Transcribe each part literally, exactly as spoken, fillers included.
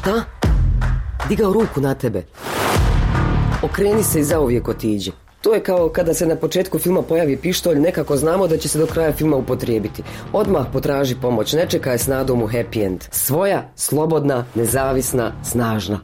Šta? Digao ruku na tebe. Okreni se i zauvijek otiđi. To je kao kada se na početku filma pojavi pištolj, nekako znamo da će se do kraja filma upotrijebiti. Odmah potraži pomoć, ne čekaj s nadom u happy end. Svoja, slobodna, nezavisna, snažna.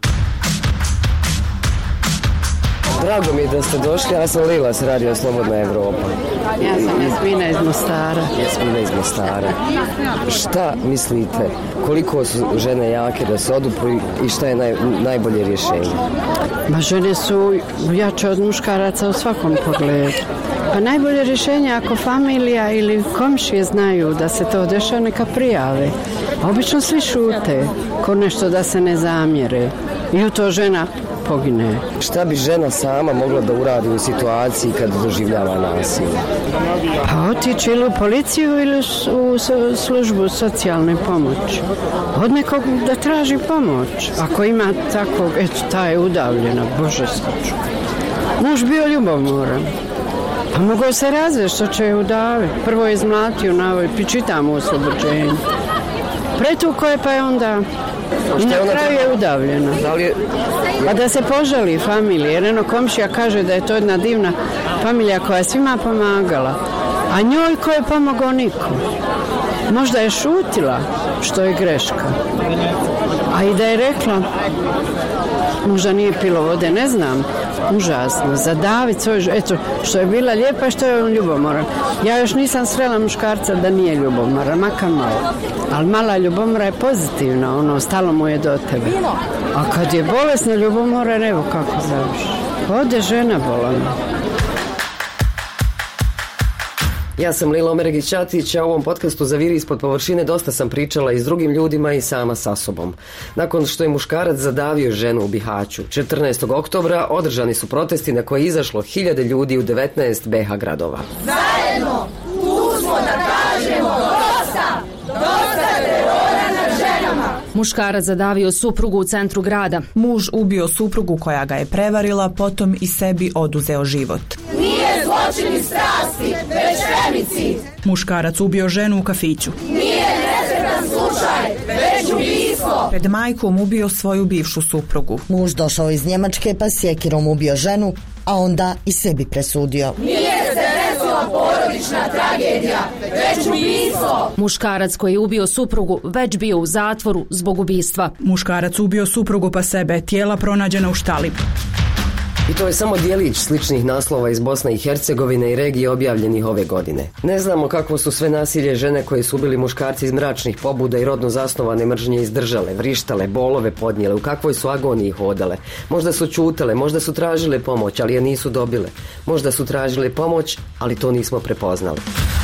Drago mi je da ste došli, ja sam Lila s Radio Slobodna Evropa. Ja sam Jasmina iz Mostara. Jasmina iz Mostara. Šta mislite, koliko su žene jake da se odupru i šta je naj, najbolje rješenje? Ma žene su jače od muškaraca u svakom pogledu. Pa najbolje rješenje ako familija ili komšije znaju da se to dešava, neka prijave. A obično svi šute, ko nešto da se ne zamjere. I u to žena pogine. Šta bi žena sama mogla da uradi u situaciji kad doživljava nasilje? Pa otići ili u policiju ili u službu socijalne pomoći. Od nekog da traži pomoć. Ako ima takvog, eto, ta je udavljena, Bože sačuvaj. Muž bio ljubomoran. Pa mogao se razvesti, što će je udaviti. Prvo je izmlatio na ovoj, čitamo u oslobođenju. Pretuko je, pa je onda i na kraju je udavljena. Da li je... Pa da se požali familije, jer eno komšija kaže da je to jedna divna familija koja je svima pomagala, a njoj ko je pomogao niko. Možda je šutila, što je greška. A i da je rekla, možda nije pilo vode, ne znam, užasno, zadaviti svoj, eto, što je bila lijepa i što je on ljubomoran. Ja još nisam srela muškarca da nije ljubomoran, makar malo. Ali mala ljubomora je pozitivna, ono, stalo mu je do tebe. A kad je bolesna ljubomora, evo kako završi. Ode žena bolana. Ja sam Lila Omeregić-Ćatić, a u ovom podcastu Zaviri ispod površine dosta sam pričala i s drugim ljudima i sama sa sobom. Nakon što je muškarac zadavio ženu u Bihaću, četrnaestog oktobra održani su protesti na koje je izašlo hiljade ljudi u devetnaest be ha gradova. Zajedno, tu smo da kažemo dosta, dosta terora nad ženama. Muškarac zadavio suprugu u centru grada. Muž ubio suprugu koja ga je prevarila, potom i sebi oduzeo život. Nije zločin iz strasti, već femicid. Muškarac ubio ženu u kafiću. Nije nesretan slučaj, već ubistvo. Pred majkom ubio svoju bivšu suprugu. Muž došao iz Njemačke pa sjekirom ubio ženu, a onda i sebi presudio. Nije se desila porodična tragedija, već ubistvo. Muškarac koji je ubio suprugu već bio u zatvoru zbog ubistva. Muškarac ubio suprugu pa sebe, tijela pronađena u štali. I to je samo dijelić sličnih naslova iz Bosne i Hercegovine i regije objavljenih ove godine. Ne znamo kakvo su sve nasilje žene koje su ubili muškarci iz mračnih pobuda i rodno zasnovane mržnje izdržale, vrištale, bolove podnijele, u kakvoj su agoniji hodale. Možda su ćutale, možda su tražile pomoć, ali je nisu dobile. Možda su tražile pomoć, ali to nismo prepoznali.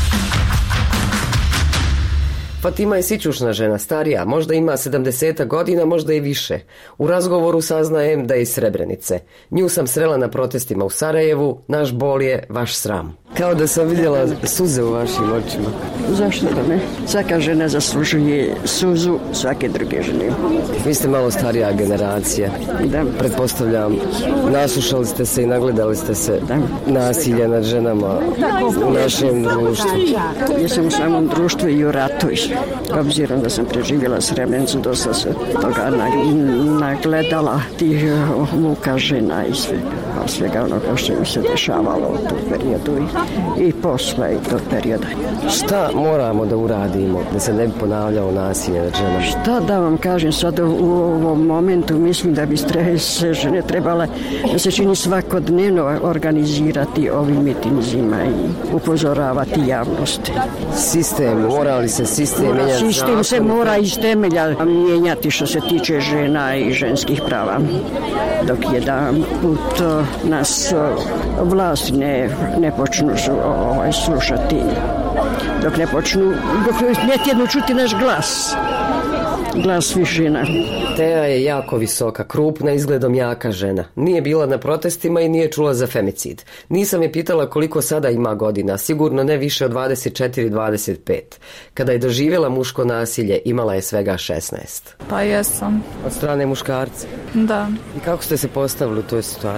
Fatima je sićušna žena, starija, možda ima sedamdeset godina, možda i više. U razgovoru saznajem da je iz Srebrenice. Nju sam srela na protestima u Sarajevu, naš bol je vaš sram. Kao da sam vidjela suze u vašim očima. Zašto da ne? Svaka žena zaslužuje suzu svake druge žene. Vi ste malo starija generacija. Da. Pretpostavljam, naslušali ste se i nagledali ste se da. Nasilje nad ženama u našem društvu. Ja sam u samom društvu i u ratu. Obzirom da sam preživjela Srebrenicu, dosta se toga nagledala, tih muka žena i svega, svega onoga što mi se dešavalo u tom periodu i, i posle i tog perioda. Šta moramo da uradimo da se ne bi ponavljao nasilje nad ženama? Šta da vam kažem sad u, u ovom momentu, mislim da bi se žene trebale da se čini svakodnevno organizirati ovim mitinzima i upozoravati javnosti. Sistem, mora li se sistem menjati? Sistem se mora iz temelja mijenjati što se tiče žena i ženskih prava. Dok jedan put nas vlasti ne, ne počnu ovaj, slušati, dok ne počnu, dok ne tjedno čuti naš glas. Glas svih žena. Teja je jako visoka, krupna, izgledom jaka žena. Nije bila na protestima i nije čula za femicid. Nisam je pitala koliko sada ima godina, sigurno ne više od dvadeset četiri dvadeset pet. Kada je doživjela muško nasilje, imala je svega šesnaest. Pa jesam. Od strane muškarca? Da. I kako ste se postavili u toj situaciji?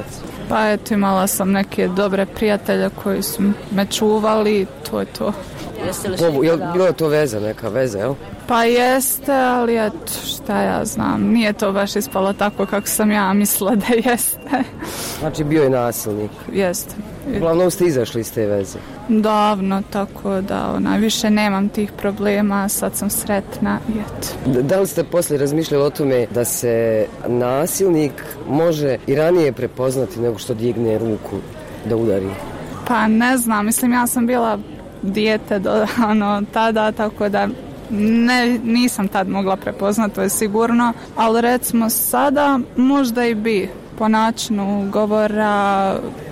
Pa eto, imala sam neke dobre prijatelje koji su me čuvali, to je to. Povu, je li bilo to veza, neka veza, jel? Pa jeste, ali eto, šta ja znam, nije to baš ispalo tako kako sam ja mislila da jeste. Znači bio je nasilnik? Jeste. Uglavnom ste izašli iz te veze? Davno, tako da ona, više nemam tih problema, sad sam sretna i eto. Da li ste poslije razmišljali o tome da se nasilnik može i ranije prepoznati nego što digne ruku da udari? Pa ne znam, mislim ja sam bila dijete do ono, tada, tako da ne, nisam tad mogla prepoznati, to je sigurno, ali recimo sada možda i bi, po načinu govora,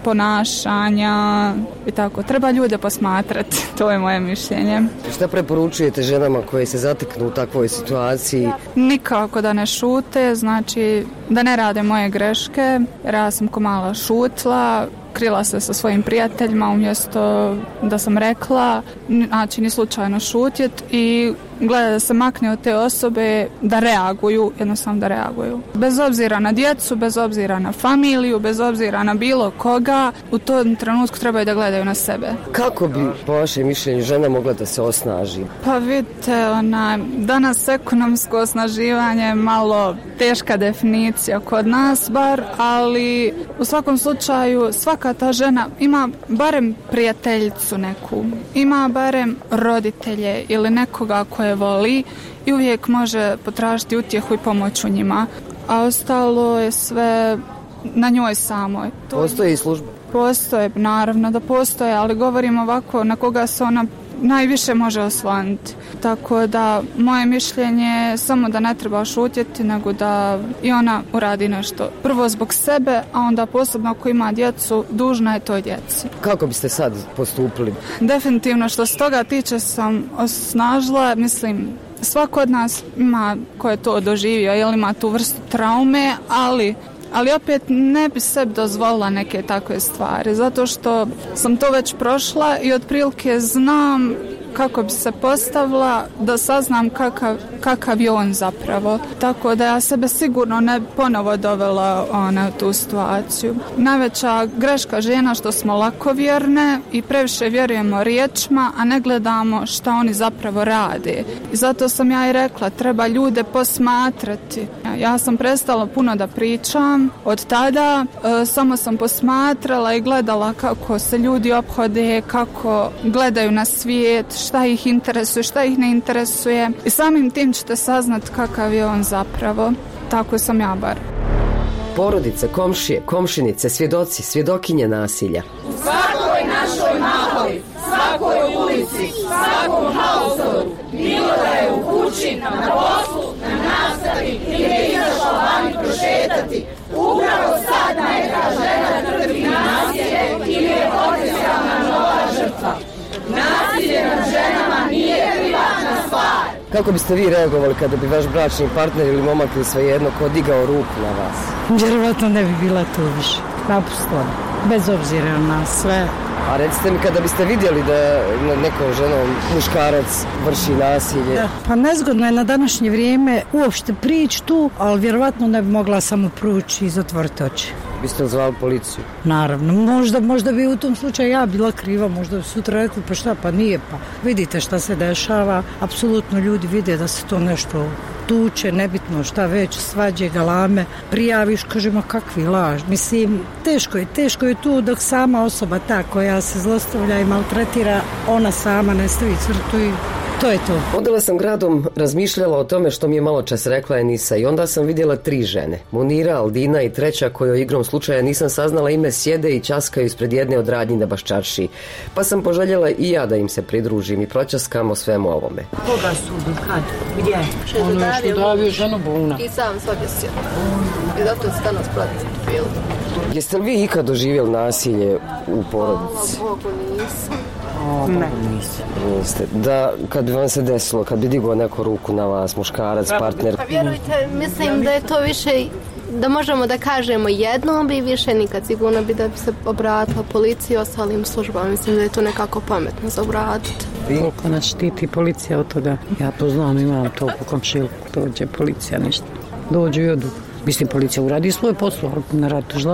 ponašanja i tako. Treba ljude posmatrati, to je moje mišljenje. Šta preporučujete ženama koje se zateknu u takvoj situaciji? Nikako da ne šute, znači da ne rade moje greške, jer ja sam ko mala šutla, krila se sa svojim prijateljima umjesto da sam rekla, znači ni slučajno šutjet i gleda da se makne od te osobe, da reaguju, jednostavno da reaguju. Bez obzira na djecu, bez obzira na familiju, bez obzira na bilo koga, u tom trenutku trebaju da gledaju na sebe. Kako bi, po vašem mišljenju, žena mogla da se osnaži? Pa vidite, ona, danas ekonomsko osnaživanje je malo teška definicija kod nas bar, ali u svakom slučaju svaka ta žena ima barem prijateljicu neku, ima barem roditelje ili nekoga koje voli i uvijek može potražiti utjehu i pomoć u njima, a ostalo je sve na njoj samoj. To postoje i službe? Postoje, naravno da postoje, ali govorim ovako na koga se ona najviše može osloniti. Tako da moje mišljenje je samo da ne treba šutjeti, nego da i ona uradi nešto. Prvo zbog sebe, a onda posebno ako ima djecu, dužna je toj djeci. Kako biste sad postupili? Definitivno što se toga tiče sam osnažila, mislim, svako od nas ima ko je to doživio, jel ima tu vrstu traume, ali ali opet ne bi sebi dozvolila neke takve stvari, zato što sam to već prošla i otprilike znam kako bi se postavila, da saznam kakav, kakav je on zapravo. Tako da ja sebe sigurno ne bi ponovo dovela ona, u tu situaciju. Najveća greška žena što smo lakovjerne i previše vjerujemo riječima, a ne gledamo šta oni zapravo rade. I zato sam ja i rekla, treba ljude posmatrati. Ja sam prestala puno da pričam od tada, e, samo sam posmatrala i gledala kako se ljudi ophode, kako gledaju na svijet, šta ih interesuje, šta ih ne interesuje i samim tim ćete saznat kakav je on zapravo. Tako sam ja bar. Porodice, komšije, komšinice, svjedoci, svjedokinje nasilja. U svakoj našoj mahali, svakoj ulici, svakom hausoru, bilo da je u kući, na poslu, na nastavi ili je izašla vani prošetati, upravo sad neka žena trpi nasilje ili je potencijalna nova žrtva. Nasilje nad ženama nije privatna stvar. Kako biste vi reagovali kada bi vaš bračni partner ili momak ili svejedno ko digao ruku na vas? Vjerovatno ne bi bila tu više. Naprosto, bez obzira na sve. A recite mi, kada biste vidjeli da nekom ženom muškarac vrši nasilje? Da, pa nezgodno je na današnje vrijeme uopšte prići tu, ali vjerovatno ne bi mogla samo prući i zatvoriti oči. Biste li zvali policiju? Naravno, možda, možda bi u tom slučaju ja bila kriva, možda bi sutra rekli pa šta, pa nije, pa vidite šta se dešava, apsolutno ljudi vide da se to nešto tuče, nebitno šta već, svađe, galame, prijaviš, kažemo kakvi laž. Mislim, teško je, teško je tu dok sama osoba ta koja se zlostavlja i maltretira, ona sama ne stavi crtu i to je to. Odala sam gradom, razmišljala o tome što mi je malo čas rekla Enisa i onda sam vidjela tri žene. Munira, Aldina i treća kojoj igrom slučaja nisam saznala ime, sjede i časkaju ispred jedne od radnji na Baščaršiji. Pa sam poželjela i ja da im se pridružim i pročaskamo svemu ovome. Koga su ubili? Kad? Gdje? Ono je što davio ženu bolna. I sam svak je sjela. I zato se danas pratiti film. Jeste li vi ikad doživjeli nasilje u porodici? Hvala Bogu nisam. O, ne. Niste. Da, kad bi vam se desilo, kad bi digao neku ruku na vas, muškarac, partner? Pa vjerujte, mislim da je to više, da možemo da kažemo jednom bi više nikad, sigurno bi da bi se obratila policiji i ostalim službama. Mislim da je to nekako pametno za obratiti. Koliko nas štiti policija od toga? Ja to znam, imam to po komšiluku, dođe policija, ništa. Dođu i odu. Mislim, policija uradi svoj posao, ali ne radi tužilaštvo.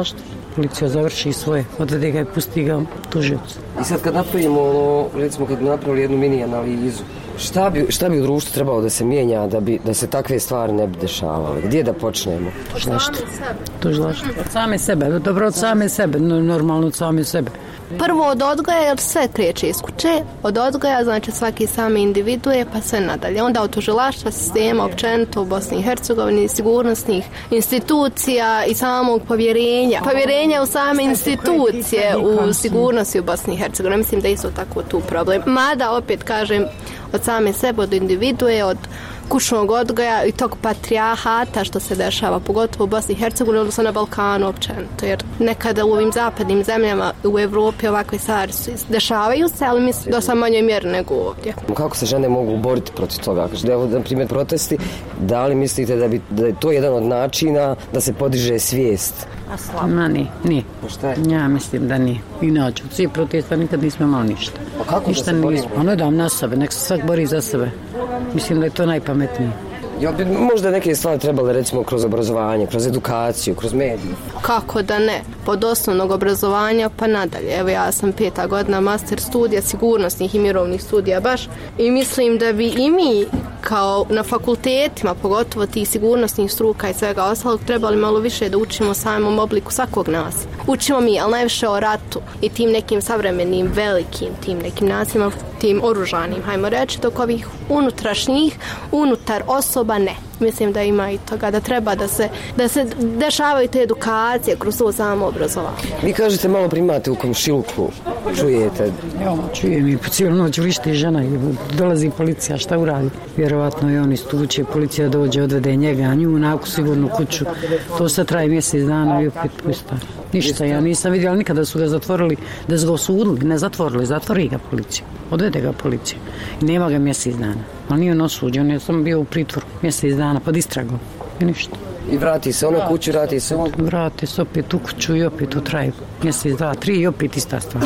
policija završi svoje, odvede ga i pusti ga tužiocu. I sad kad napravimo, ono, recimo kad bi napravili jednu mini analizu, šta bi, šta bi u društvu trebalo da se mijenja da, bi, da se takve stvari ne bi dešavale? Gdje da počnemo? Tužilaštvo. Tužilaštvo. Od same sebe, dobro od same sebe, normalno od same sebe. Prvo od odgoja, jer sve kreće iz kuće. Od odgoja, znači svaki sami individuje, pa sve nadalje. Onda od tužilaštva, sistema, općenito u Bosni i Hercegovini, sigurnosnih institucija i samog povjerenja. Povjerenja u same institucije u sigurnosti u Bosni i Hercegovini. Mislim da je isto tako tu problem. Mada, opet kažem, od same sebe, od individuje, od kućnog odgoja i tog patrijahata što se dešava, pogotovo u Bosni i Hercegovini, odnosno na Balkanu općenito, jer nekada u ovim zapadnim zemljama u Evropi ovakve stvari su dešavaju se, ali mislim da sam manjoj mjeri nego ovdje. Kako se žene mogu boriti protiv toga? Da je, na primjer, protesti, da li mislite da, bi, da je to jedan od načina da se podiže svijest? Ma nije, nije. Šta je? Ja mislim da nije. Inače, svi protesta nikad nismo imali ništa. A kako ništa da se borimo? Ono dam na sebe, nek se svak bori za sebe. Mislim da je to najpametnije. Jel bi možda neke stvari trebale, recimo, kroz obrazovanje, kroz edukaciju, kroz medije? Kako da ne? Pod osnovnog obrazovanja pa nadalje. Evo ja sam peta godina master studija sigurnosnih i mirovnih studija baš i mislim da bi i mi kao na fakultetima, pogotovo tih sigurnosnih struka i svega ostalog, trebali malo više da učimo o samom obliku svakog nas. Učimo mi, ali najviše o ratu i tim nekim savremenim, velikim, tim nekim nasilima, tim oružanim, hajmo reći, dok ovih unutrašnjih, unutar osoba ne. Mislim da ima i toga, da treba da se, da se dešavaju te edukacije kroz to samo obrazovanje. Vi kažete malo primate u komšiluku, čujete? Ja, čujem i po cijelu noć vrišti žena i dolazi policija, šta uradi? Vjerovatno je on istuče, policija dođe, odvede njega, a nju naku sigurnu kuću. To sad traje mjesec dana i opet pusta. Ništa, ja nisam vidjela nikada su ga zatvorili, da su ga osudili, ne zatvorili, zatvori ga policija, odvede ga policija i nema ga mjesec dana. Ali nije on osuđen, ja sam bio u pritvoru mjesec dana pod istragom i ništa. I vrati se ona kuću, vrati se on? Vrati se opet u kuću i opet u traju. Mjesec, dva, tri i opet ista stvar.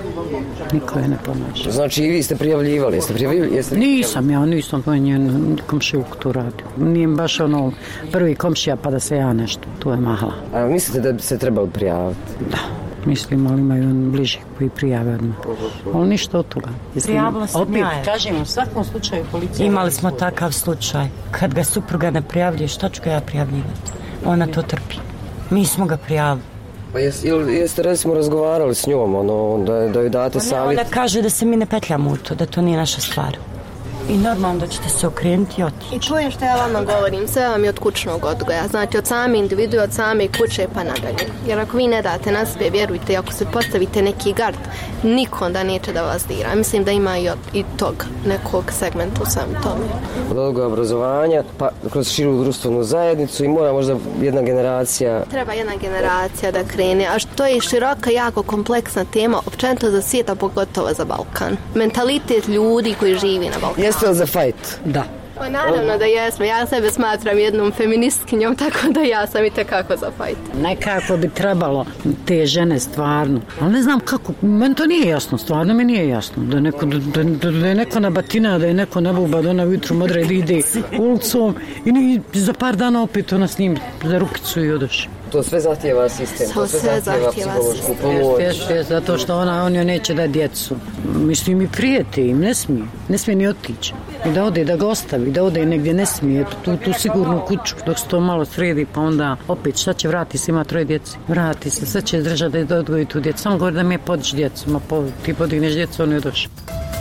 Niko je ne pomaže. Znači i vi ste prijavljivali, jeste prijavljivali? Jeste prijavljivali? Nisam ja, nisam to njen komšijuk tu radio. Nije baš ono prvi komšija pa da se ja nešto, tu je mahala. A mislite da bi se trebali prijaviti? Da. Mislim, ali imaju on bliži koji prijave odmah. Ali ništa od toga. Prijavila sam opet, ja. kažem, u svakom slučaju policija... Imali smo takav slučaj. Kad ga supruga ne prijavljuje, šta ću ga ja prijavljivati? Ona to trpi. Mi smo ga prijavili. Pa jes, jeste recimo razgovarali s njom, ono, da, da joj date savjet? Ona kaže da se mi ne petljamo u to, da to nije naša stvar. I normalno da ćete se okrenuti i otići. I čujem što ja vama govorim, sve vam je od kućnog odgoja, znači od same individue, od same kuće pa nadalje. Jer ako vi ne date na sebe, vjerujte, ako se postavite neki gard, niko onda neće da vas dira. Mislim da ima i, od, i tog nekog segmenta u svemu tome. Od odgoja obrazovanja, pa kroz širu društvenu zajednicu i mora možda jedna generacija... Treba jedna generacija da krene, a što je široka, jako kompleksna tema, općenito za svijet, a pogotovo za Balkan. Mentalitet ljudi koji živi na Balkanu. Jeste li za fajt? Da. Pa naravno da jesmo. Ja sebe smatram jednom feministkinjom, tako da ja sam i tekako za fajt. Nekako bi trebalo te žene stvarno. Ali ne znam kako, meni to nije jasno, stvarno mi nije jasno. Da, neko, da, da, da je neko nabatina, da je neko nabuba, da ona ujutru modre da ide ulicom i za par dana opet ona s njim za rukicu i odoši. To sve zahtijeva sistem, to, to sve zahtijeva psihološku pomoć. Jeste, zato što ona, on joj neće da djecu. Mislim i prijeti im, ne smije, ne smije ni otići. I da ode, da ga ostavi, da ode negdje ne smije, tu, tu sigurnu kuću, dok se to malo sredi, pa onda opet šta će, vrati se, ima troje djeci. Vrati se, sad će držati da odgoji tu djecu. Samo govori da mi je podići djecu, ma po, ti podigneš djecu, on je došao.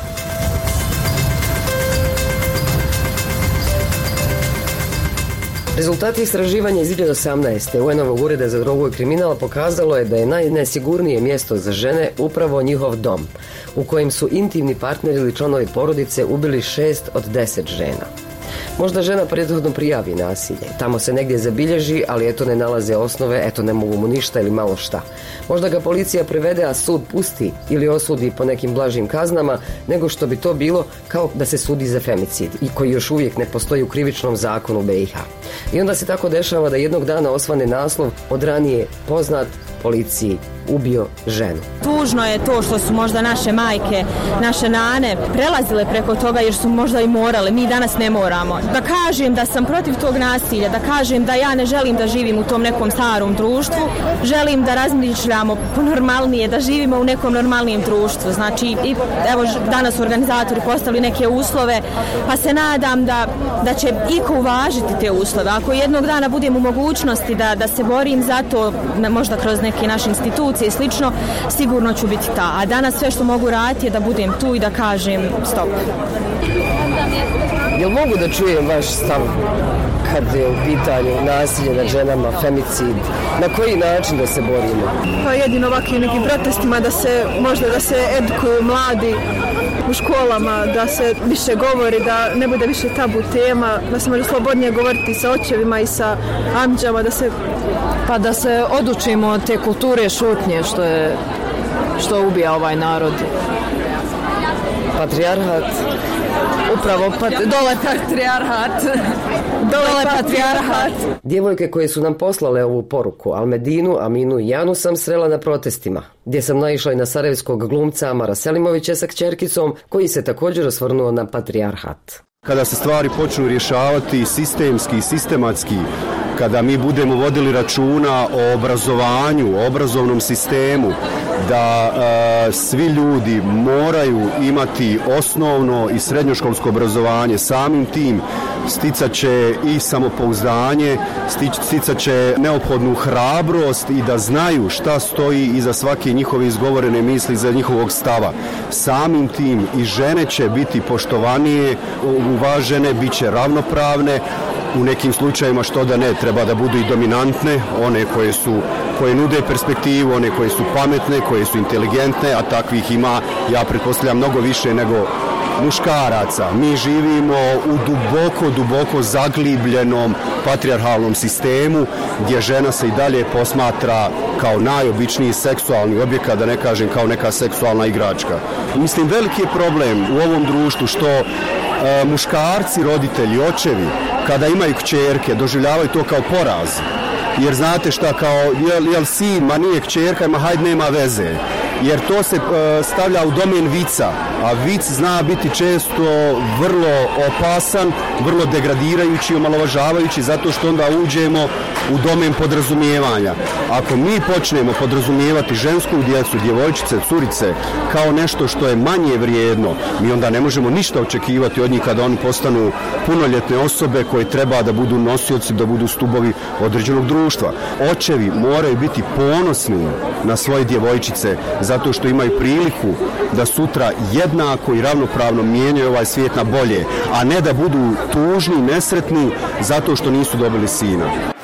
Rezultati istraživanja iz dvije tisuće osamnaeste. U en-ovog ureda za drogu i kriminal pokazalo je da je najnesigurnije mjesto za žene upravo njihov dom, u kojem su intimni partneri ili članovi porodice ubili šest od deset žena. Možda žena prethodno prijavi nasilje, tamo se negdje zabilježi, ali eto ne nalaze osnove, eto ne mogu mu ništa ili malo šta. Možda ga policija privede, a sud pusti ili osudi po nekim blažim kaznama, nego što bi to bilo kao da se sudi za femicid, i koji još uvijek ne postoji u krivičnom zakonu be i ha. I onda se tako dešava da jednog dana osvane naslov od ranije poznat policiji ubio ženu. Tužno je to što su možda naše majke, naše nane prelazile preko toga jer su možda i morale. Mi danas ne moramo. Da kažem da sam protiv tog nasilja, da kažem da ja ne želim da živim u tom nekom starom društvu, želim da razmišljamo normalnije, da živimo u nekom normalnijem društvu. Znači, i, evo danas organizatori postavili neke uslove, pa se nadam da, da će iko uvažiti te uslove. Ako jednog dana budem u mogućnosti da, da se borim za to, možda kroz neke naše institucije i slično, sigurno ću biti ta. A danas sve što mogu raditi je da budem tu i da kažem stop. Jel mogu da čujem vaš stav kad je u pitanju nasilje nad ženama, femicid? Na koji način da se borimo? Pa jedino ovakvim nekim protestima, da se možda da se edukuju mladi u školama, da se više govori, da ne bude više tabu tema, da se može slobodnije govoriti sa očevima i sa amđama, da se pa da se odučimo od te kulture šutnje što je što ubija ovaj narod. Patrijarhat. Upravo, pat, dole patrijarhat. Dole patrijarhat. Djevojke koje su nam poslale ovu poruku, Almedinu, Aminu i Janu, sam srela na protestima, gdje sam naišla i na sarajevskog glumca Amara Selimovića sa kćerkicom, koji se također osvrnuo na patrijarhat. Kada se stvari počnu rješavati sistemski i sistematski, kada mi budemo vodili računa o obrazovanju, o obrazovnom sistemu, da e, svi ljudi moraju imati osnovno i srednjoškolsko obrazovanje, samim tim sticat će i samopouzdanje, sticat će neophodnu hrabrost i da znaju šta stoji iza svake njihove izgovorene misli, iza njihovog stava. Samim tim i žene će biti poštovanije, uvažene, bit će ravnopravne, u nekim slučajima što da ne, treba da budu i dominantne, one koje su koje nude perspektivu, one koje su pametne, koje su inteligentne, a takvih ima, ja pretpostavljam, mnogo više nego muškaraca. Mi živimo u duboko, duboko zaglibljenom patrijarhalnom sistemu gdje žena se i dalje posmatra kao najobičniji seksualni objekat, da ne kažem kao neka seksualna igračka. Mislim, veliki je problem u ovom društvu što e, muškarci, roditelji, očevi, kada imaju kćerke, doživljavaju to kao poraz. Jer znate šta, kao, jel, jel sin, ma nije kćerka, ma hajde, nema veze. Jer to se e, stavlja u domen vica, a vic zna biti često vrlo opasan, vrlo degradirajući, omalovažavajući, zato što onda uđemo u domen podrazumijevanja. Ako mi počnemo podrazumijevati žensku djecu, djevojčice, curice, kao nešto što je manje vrijedno, mi onda ne možemo ništa očekivati od njih kada oni postanu punoljetne osobe koje treba da budu nosioci, da budu stubovi određenog društva. Očevi moraju biti ponosni na svoje djevojčice, zato što imaju priliku da sutra jednako i ravnopravno mijenjaju ovaj svijet na bolje, a ne da budu tužni, nesretni zato što nisu dobili sina.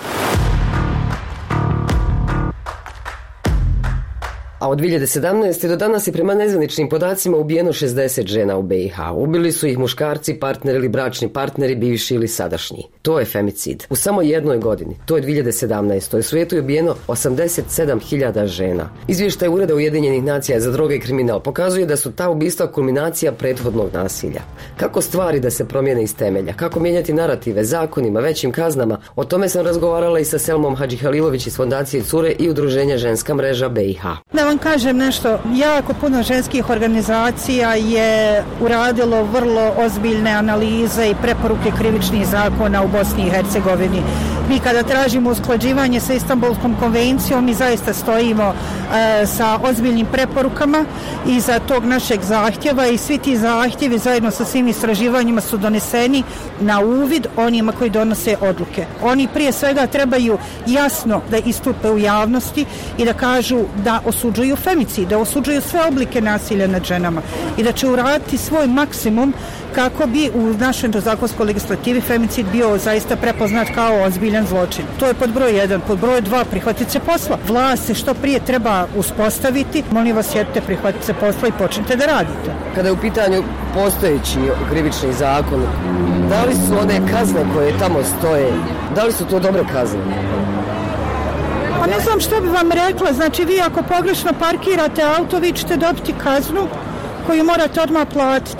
A od dvije hiljade sedamnaeste. do danas je prema nezvaničnim podacima ubijeno šezdeset žena u B i H. Ubili su ih muškarci, partneri ili bračni partneri, bivši ili sadašnji. To je femicid. U samo jednoj godini, to je dvije hiljade sedamnaeste. u svijetu je ubijeno osamdeset sedam hiljada žena. Izvještaj Ureda Ujedinjenih nacija za droge i kriminal pokazuje da su ta ubistva kulminacija prethodnog nasilja. Kako stvari da se promijene iz temelja? Kako mijenjati narative, zakonima, većim kaznama? O tome sam razgovarala i sa Selmom Hadžihalilović iz Fondacije Cure i Udruženja Ženska mreža B i H. Da vam kažem nešto, jako puno ženskih organizacija je uradilo vrlo ozbiljne analize i preporuke krivičnih zakona u Bosni i Hercegovini. Mi kada tražimo usklađivanje sa Istanbulskom konvencijom, mi zaista stojimo e, sa ozbiljnim preporukama iza tog našeg zahtjeva i svi ti zahtjevi zajedno sa svim istraživanjima su doneseni na uvid onima koji donose odluke. Oni prije svega trebaju jasno da istupe u javnosti i da kažu da osuđuju femicid, da osuđuju sve oblike nasilja nad ženama i da će uraditi svoj maksimum kako bi u našoj zakonskoj legislativi femicid bio zaista prepoznat kao ozbiljan zločin. To je pod broj jedan. Pod broj dva, prihvatiti se posla. Vlast se što prije treba uspostaviti. Molim vas, sjedite, prihvatite se posla i počnite da radite. Kada je u pitanju postojeći krivični zakon, da li su one kazne koje tamo stoje, da li su to dobre kazne? Pa ne znam što bi vam rekla. Znači, vi ako pogrešno parkirate auto, vi ćete dobiti kaznu koju morate odmah platiti.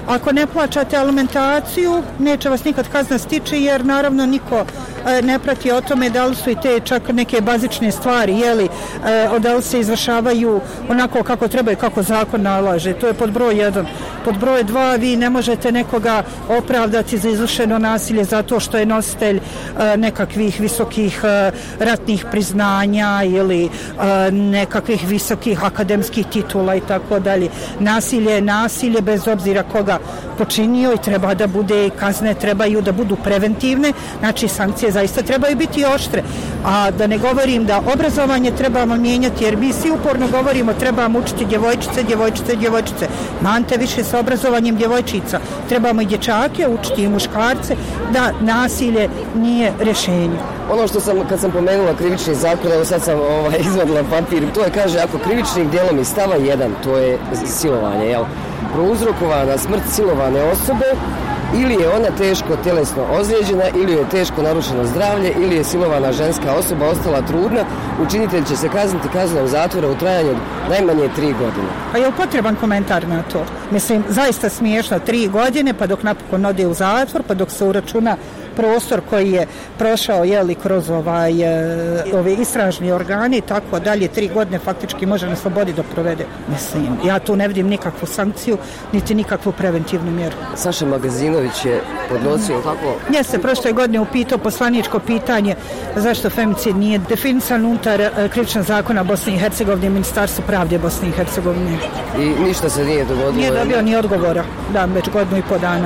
ako ne plaćate alimentaciju, neće vas nikad kazna stići, jer naravno niko ne prati o tome da li su i te čak neke bazične stvari, jeli, da li se izvršavaju onako kako treba i kako zakon nalaže. To je pod broj jedan. Pod broj dva, vi ne možete nekoga opravdati za izvršeno nasilje zato što je nositelj nekakvih visokih ratnih priznanja ili nekakvih visokih akademskih titula i tako dalje. Nasilje je nasilje bez obzira koga počinio i treba da bude, kazne trebaju da budu preventivne, znači sankcije zaista trebaju biti oštre. A da ne govorim da obrazovanje trebamo mijenjati, jer mi svi uporno govorimo trebamo učiti djevojčice, djevojčice, djevojčice. Mante više sa obrazovanjem djevojčica. Trebamo i dječake učiti i muškarce da nasilje nije rješenje. Ono što sam, kad sam pomenula krivični zakon, evo sad sam ovaj, izvadila papir, to je, kaže, ako krivičnim dijelom iz stava jedan, to je silovanje, jel, prouzrokovana smrt silovane osobe, ili je ona teško tjelesno ozlijeđena, ili je teško narušeno zdravlje, ili je silovana ženska osoba ostala trudna, učinitelj će se kazniti kaznom zatvora u trajanju od najmanje tri godine. Pa je li potreban komentar na to? Mislim, zaista smiješno, tri godine, pa dok napokon ode u zatvor, pa dok se uračuna prostor koji je prošao, jeli, kroz ovaj, e, ove istražni organi i tako dalje, tri godine faktički može na slobodi dok provede. Mislim, ja tu ne vidim nikakvu sankciju, niti nikakvu preventivnu mjeru. Saša Magazinović je podnosio tako? Jeste, prošle godine upitao poslaničko pitanje zašto femicid nije definisan unutar e, krivičnog zakona Bosne i Hercegovine i Ministarstvo pravde Bosne i Hercegovine. I ništa se nije dogodilo? Nije dobio ni odgovora, da, već godinu i po dana.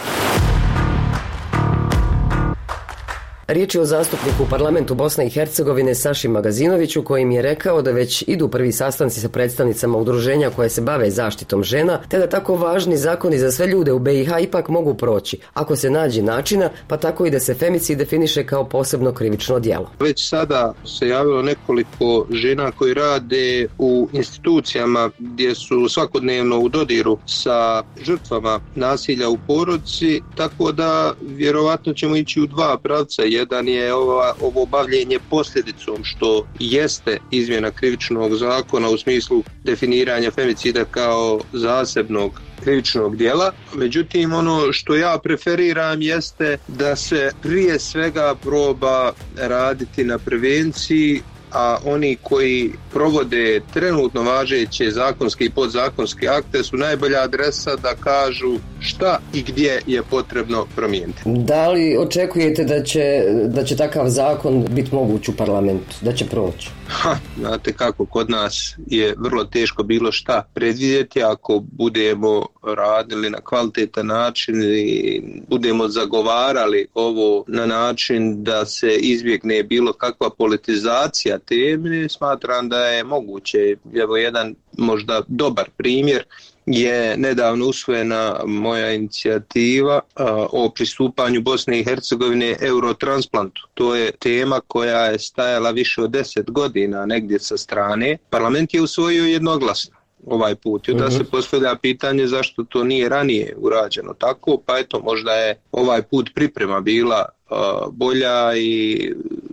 Riječ je o zastupniku u parlamentu Bosne i Hercegovine Saši Magazinoviću, kojim je rekao da već idu prvi sastanci sa predstavnicama udruženja koje se bave zaštitom žena, te da tako važni zakoni za sve ljude u be i ha ipak mogu proći, ako se nađe načina, pa tako i da se femicid definiše kao posebno krivično djelo. Već sada se javilo nekoliko žena koji rade u institucijama gdje su svakodnevno u dodiru sa žrtvama nasilja u porodici, tako da vjerovatno ćemo ići u dva pravca. Jedan je ova, ovo bavljenje posljedicom, što jeste izmjena krivičnog zakona u smislu definiranja femicida kao zasebnog krivičnog djela. Međutim, ono što ja preferiram jeste da se prije svega proba raditi na prevenciji, a oni koji provode trenutno važeće zakonske i podzakonske akte su najbolja adresa da kažu šta i gdje je potrebno promijeniti. Da li očekujete da će, da će takav zakon biti moguć u parlamentu, da će proći? Ha, znate kako, kod nas je vrlo teško bilo šta predvidjeti. Ako budemo radili na kvalitetan način i budemo zagovarali ovo na način da se izbjegne bilo kakva politizacija teme, smatram da je moguće. Evo jedan možda dobar primjer je nedavno usvojena moja inicijativa a, o pristupanju Bosne i Hercegovine eurotransplantu. To je tema koja je stajala više od deset godina negdje sa strane. Parlament je usvojio jednoglasno ovaj put. I onda uh-huh. se postavlja pitanje zašto to nije ranije urađeno tako, pa eto možda je ovaj put priprema bila a, bolja i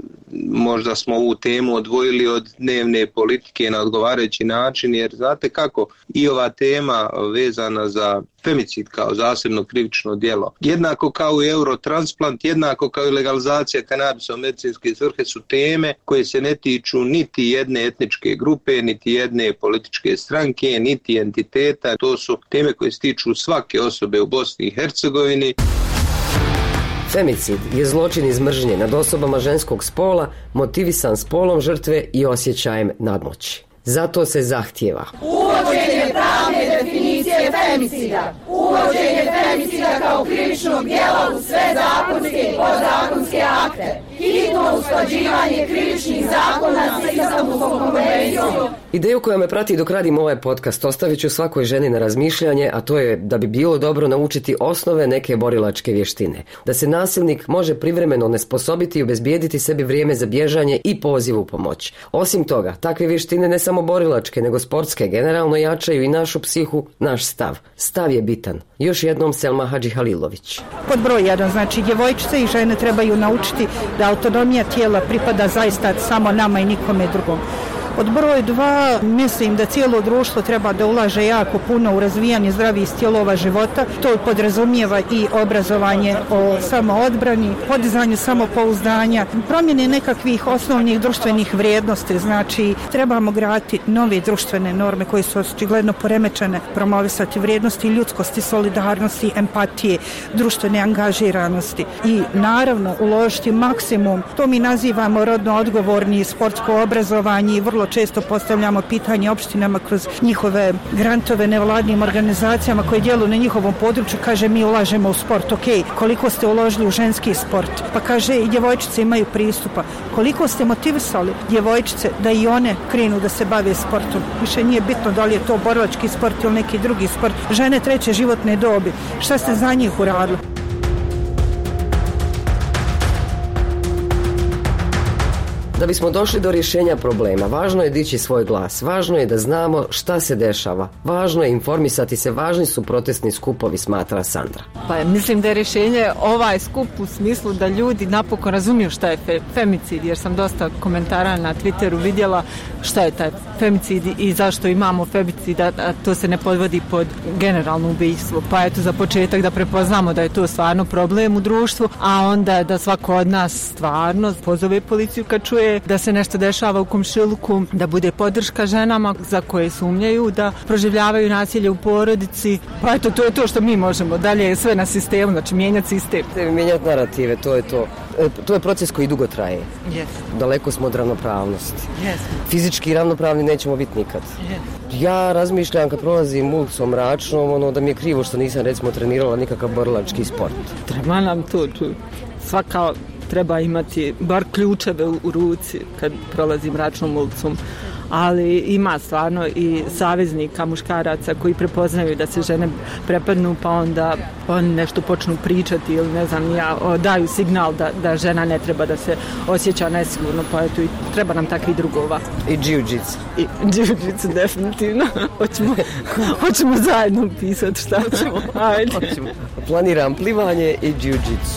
možda smo ovu temu odvojili od dnevne politike na odgovarajući način, jer znate kako, i ova tema vezana za femicid kao zasebno krivično djelo, jednako kao i eurotransplant, jednako kao i legalizacija kanabisa u medicinske svrhe su teme koje se ne tiču niti jedne etničke grupe, niti jedne političke stranke, niti entiteta. To su teme koje se tiču svake osobe u Bosni i Hercegovini. Femicid je zločin iz mržnje nad osobama ženskog spola, motivisan spolom žrtve i osjećajem nadmoći. Zato se zahtijeva uvođenje pravne definicije femicida, uvođenje femicida kao krivičnog djela u sve zakonske i podzakonske akte, hitno usklađivanje krivičnih zakona sa Istanbulskom konvencijom. Ideju koja me prati dok radim ovaj podcast ostavit ću svakoj ženi na razmišljanje, a to je da bi bilo dobro naučiti osnove neke borilačke vještine. Da se nasilnik može privremeno onesposobiti i obezbijediti sebi vrijeme za bježanje i poziv u pomoć. Osim toga, takve vještine ne samo borilačke, nego sportske generalno jačaju i našu psihu, naš stav. Stav je bitan. Još jednom Selma Hadžihalilović. Pod broj jedan, znači djevojčice i žene trebaju naučiti da autonomija tijela pripada zaista samo nama i nikome drugom. Od broj dva, mislim da cijelo društvo treba da ulaže jako puno u razvijanje zdravih stilova života. To podrazumijeva i obrazovanje o samoodbrani, podizanju samopouzdanja, promjene nekakvih osnovnih društvenih vrijednosti. Znači, trebamo graditi nove društvene norme koje su očigledno poremećene, promovisati vrijednosti ljudskosti, solidarnosti, empatije, društvene angažiranosti i naravno uložiti maksimum. To mi nazivamo rodno odgovorni sportsko obrazovanje i vrlo često postavljamo pitanje opštinama kroz njihove grantove nevladnim organizacijama koje djeluju na njihovom području. Kaže, mi ulažemo u sport, ok, koliko ste uložili u ženski sport? Pa kaže, i djevojčice imaju pristupa. Koliko ste motivisali djevojčice da i one krenu da se bave sportom? Više nije bitno da li je to borilački sport ili neki drugi sport. Žene treće životne dobi, šta ste za njih uradili? Da bismo došli do rješenja problema, važno je dići svoj glas, važno je da znamo šta se dešava, važno je informisati se, važni su protestni skupovi, smatra Sandra. Pa mislim da je rješenje ovaj skup u smislu da ljudi napokon razumiju šta je fe, femicid, jer sam dosta komentara na Twitteru vidjela šta je taj femicid i zašto imamo femicid, a to se ne podvodi pod generalno ubijstvo. Pa eto, za početak da prepoznamo da je to stvarno problem u društvu, a onda da svako od nas stvarno pozove policiju kad čuje da se nešto dešava u komšiluku, da bude podrška ženama za koje sumnjaju da proživljavaju nasilje u porodici. Pa eto, to je to što mi možemo. Dalje je sve na sistemu, znači mijenjati sistem. Mijenjati narative, to je to. E, to je proces koji dugo traje. Yes. Daleko smo od ravnopravnosti. Yes. Fizički ravnopravni nećemo biti nikad. Yes. Ja razmišljam kad prolazim ulicom Mračnom, ono da mi je krivo što nisam recimo trenirala nikakav borilački sport. Treba nam to, tu. Svaka treba imati bar ključeve u, u ruci kad prolazi Mračnom ulicom, ali ima stvarno i saveznika muškaraca koji prepoznaju da se žene prepadnu, pa onda oni nešto počnu pričati ili ne znam ja, daju signal da, da žena ne treba da se osjeća nesigurno, pa eto i treba nam takvih drugova. I jiu-jitsu. I jiu-jitsu definitivno. Hoćemo, hoćemo zajedno pisati šta ćemo. Ajde. Hoćemo. Planiram plivanje i jiu-jitsu.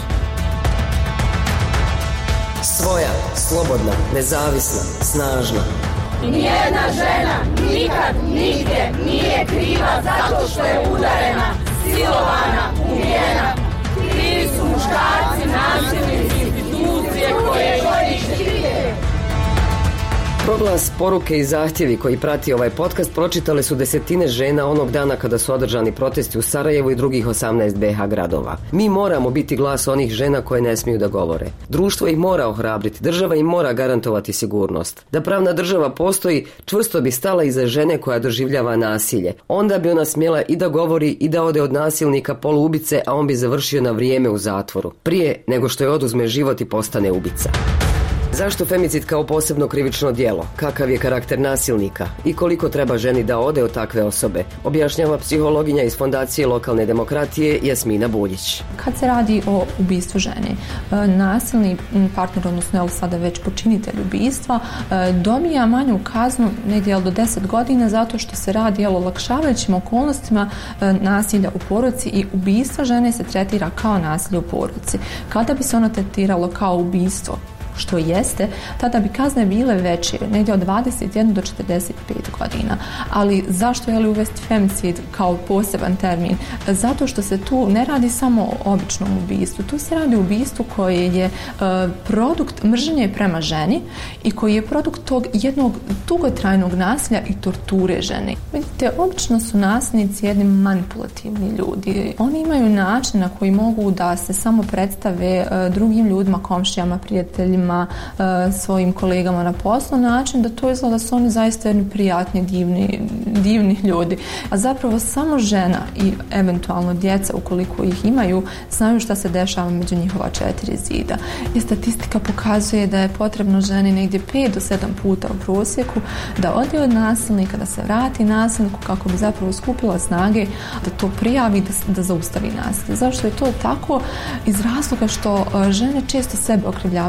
Svoja, slobodna, nezavisna, snažna. Nijedna žena nikad nigdje nije kriva zato što je udarena, silovana, ubijena. Krivi su muškarci, nasilnici, institucije koje koriste. Proglas, poruke i zahtjevi koji prati ovaj podcast pročitale su desetine žena onog dana kada su održani protesti u Sarajevu i drugih osamnaest be ha gradova. Mi moramo biti glas onih žena koje ne smiju da govore. Društvo ih mora ohrabriti, država im mora garantovati sigurnost. Da pravna država postoji, čvrsto bi stala iza žene koja doživljava nasilje. Onda bi ona smjela i da govori i da ode od nasilnika poluubice, a on bi završio na vrijeme u zatvoru. Prije nego što je oduzme život i postane ubica. Zašto femicid kao posebno krivično djelo? Kakav je karakter nasilnika? I koliko treba ženi da ode od takve osobe? Objašnjava psihologinja iz Fondacije lokalne demokratije Jasmina Buljić. Kad se radi o ubistvu žene, nasilni partner, odnosno je li sada već počinitelj ubistva, dobija manju kaznu negdje do deset godina zato što se radi o olakšavajućim okolnostima nasilja u porodici i ubistvo žene se tretira kao nasilje u porodici. Kada bi se ono tretiralo kao ubistvo, što jeste, tada bi kazne bile veće, negdje od dvadeset jedan do četrdeset pet godina. Ali zašto je li uvesti femicid kao poseban termin? Zato što se tu ne radi samo o običnom ubistvu. Tu se radi o ubistvu koje je uh, produkt mržnje prema ženi i koji je produkt tog jednog dugotrajnog nasilja i torture žene. Vidite, obično su nasilnici jedni manipulativni ljudi. Oni imaju način na koji mogu da se samo predstave uh, drugim ljudima, komšijama, prijateljima, svojim kolegama na poslu, način da to izgleda da su oni zaista jedni prijatni, divni, divni ljudi. A zapravo samo žena i eventualno djeca, ukoliko ih imaju, znaju šta se dešava među njihova četiri zida. I statistika pokazuje da je potrebno ženi negdje pet do sedam puta u prosjeku da ode od nasilnika, da se vrati nasilniku kako bi zapravo skupila snage da to prijavi, da, da zaustavi nasilje. Zašto je to tako? Iz razloga što žene često sebe okrivljavaju za to.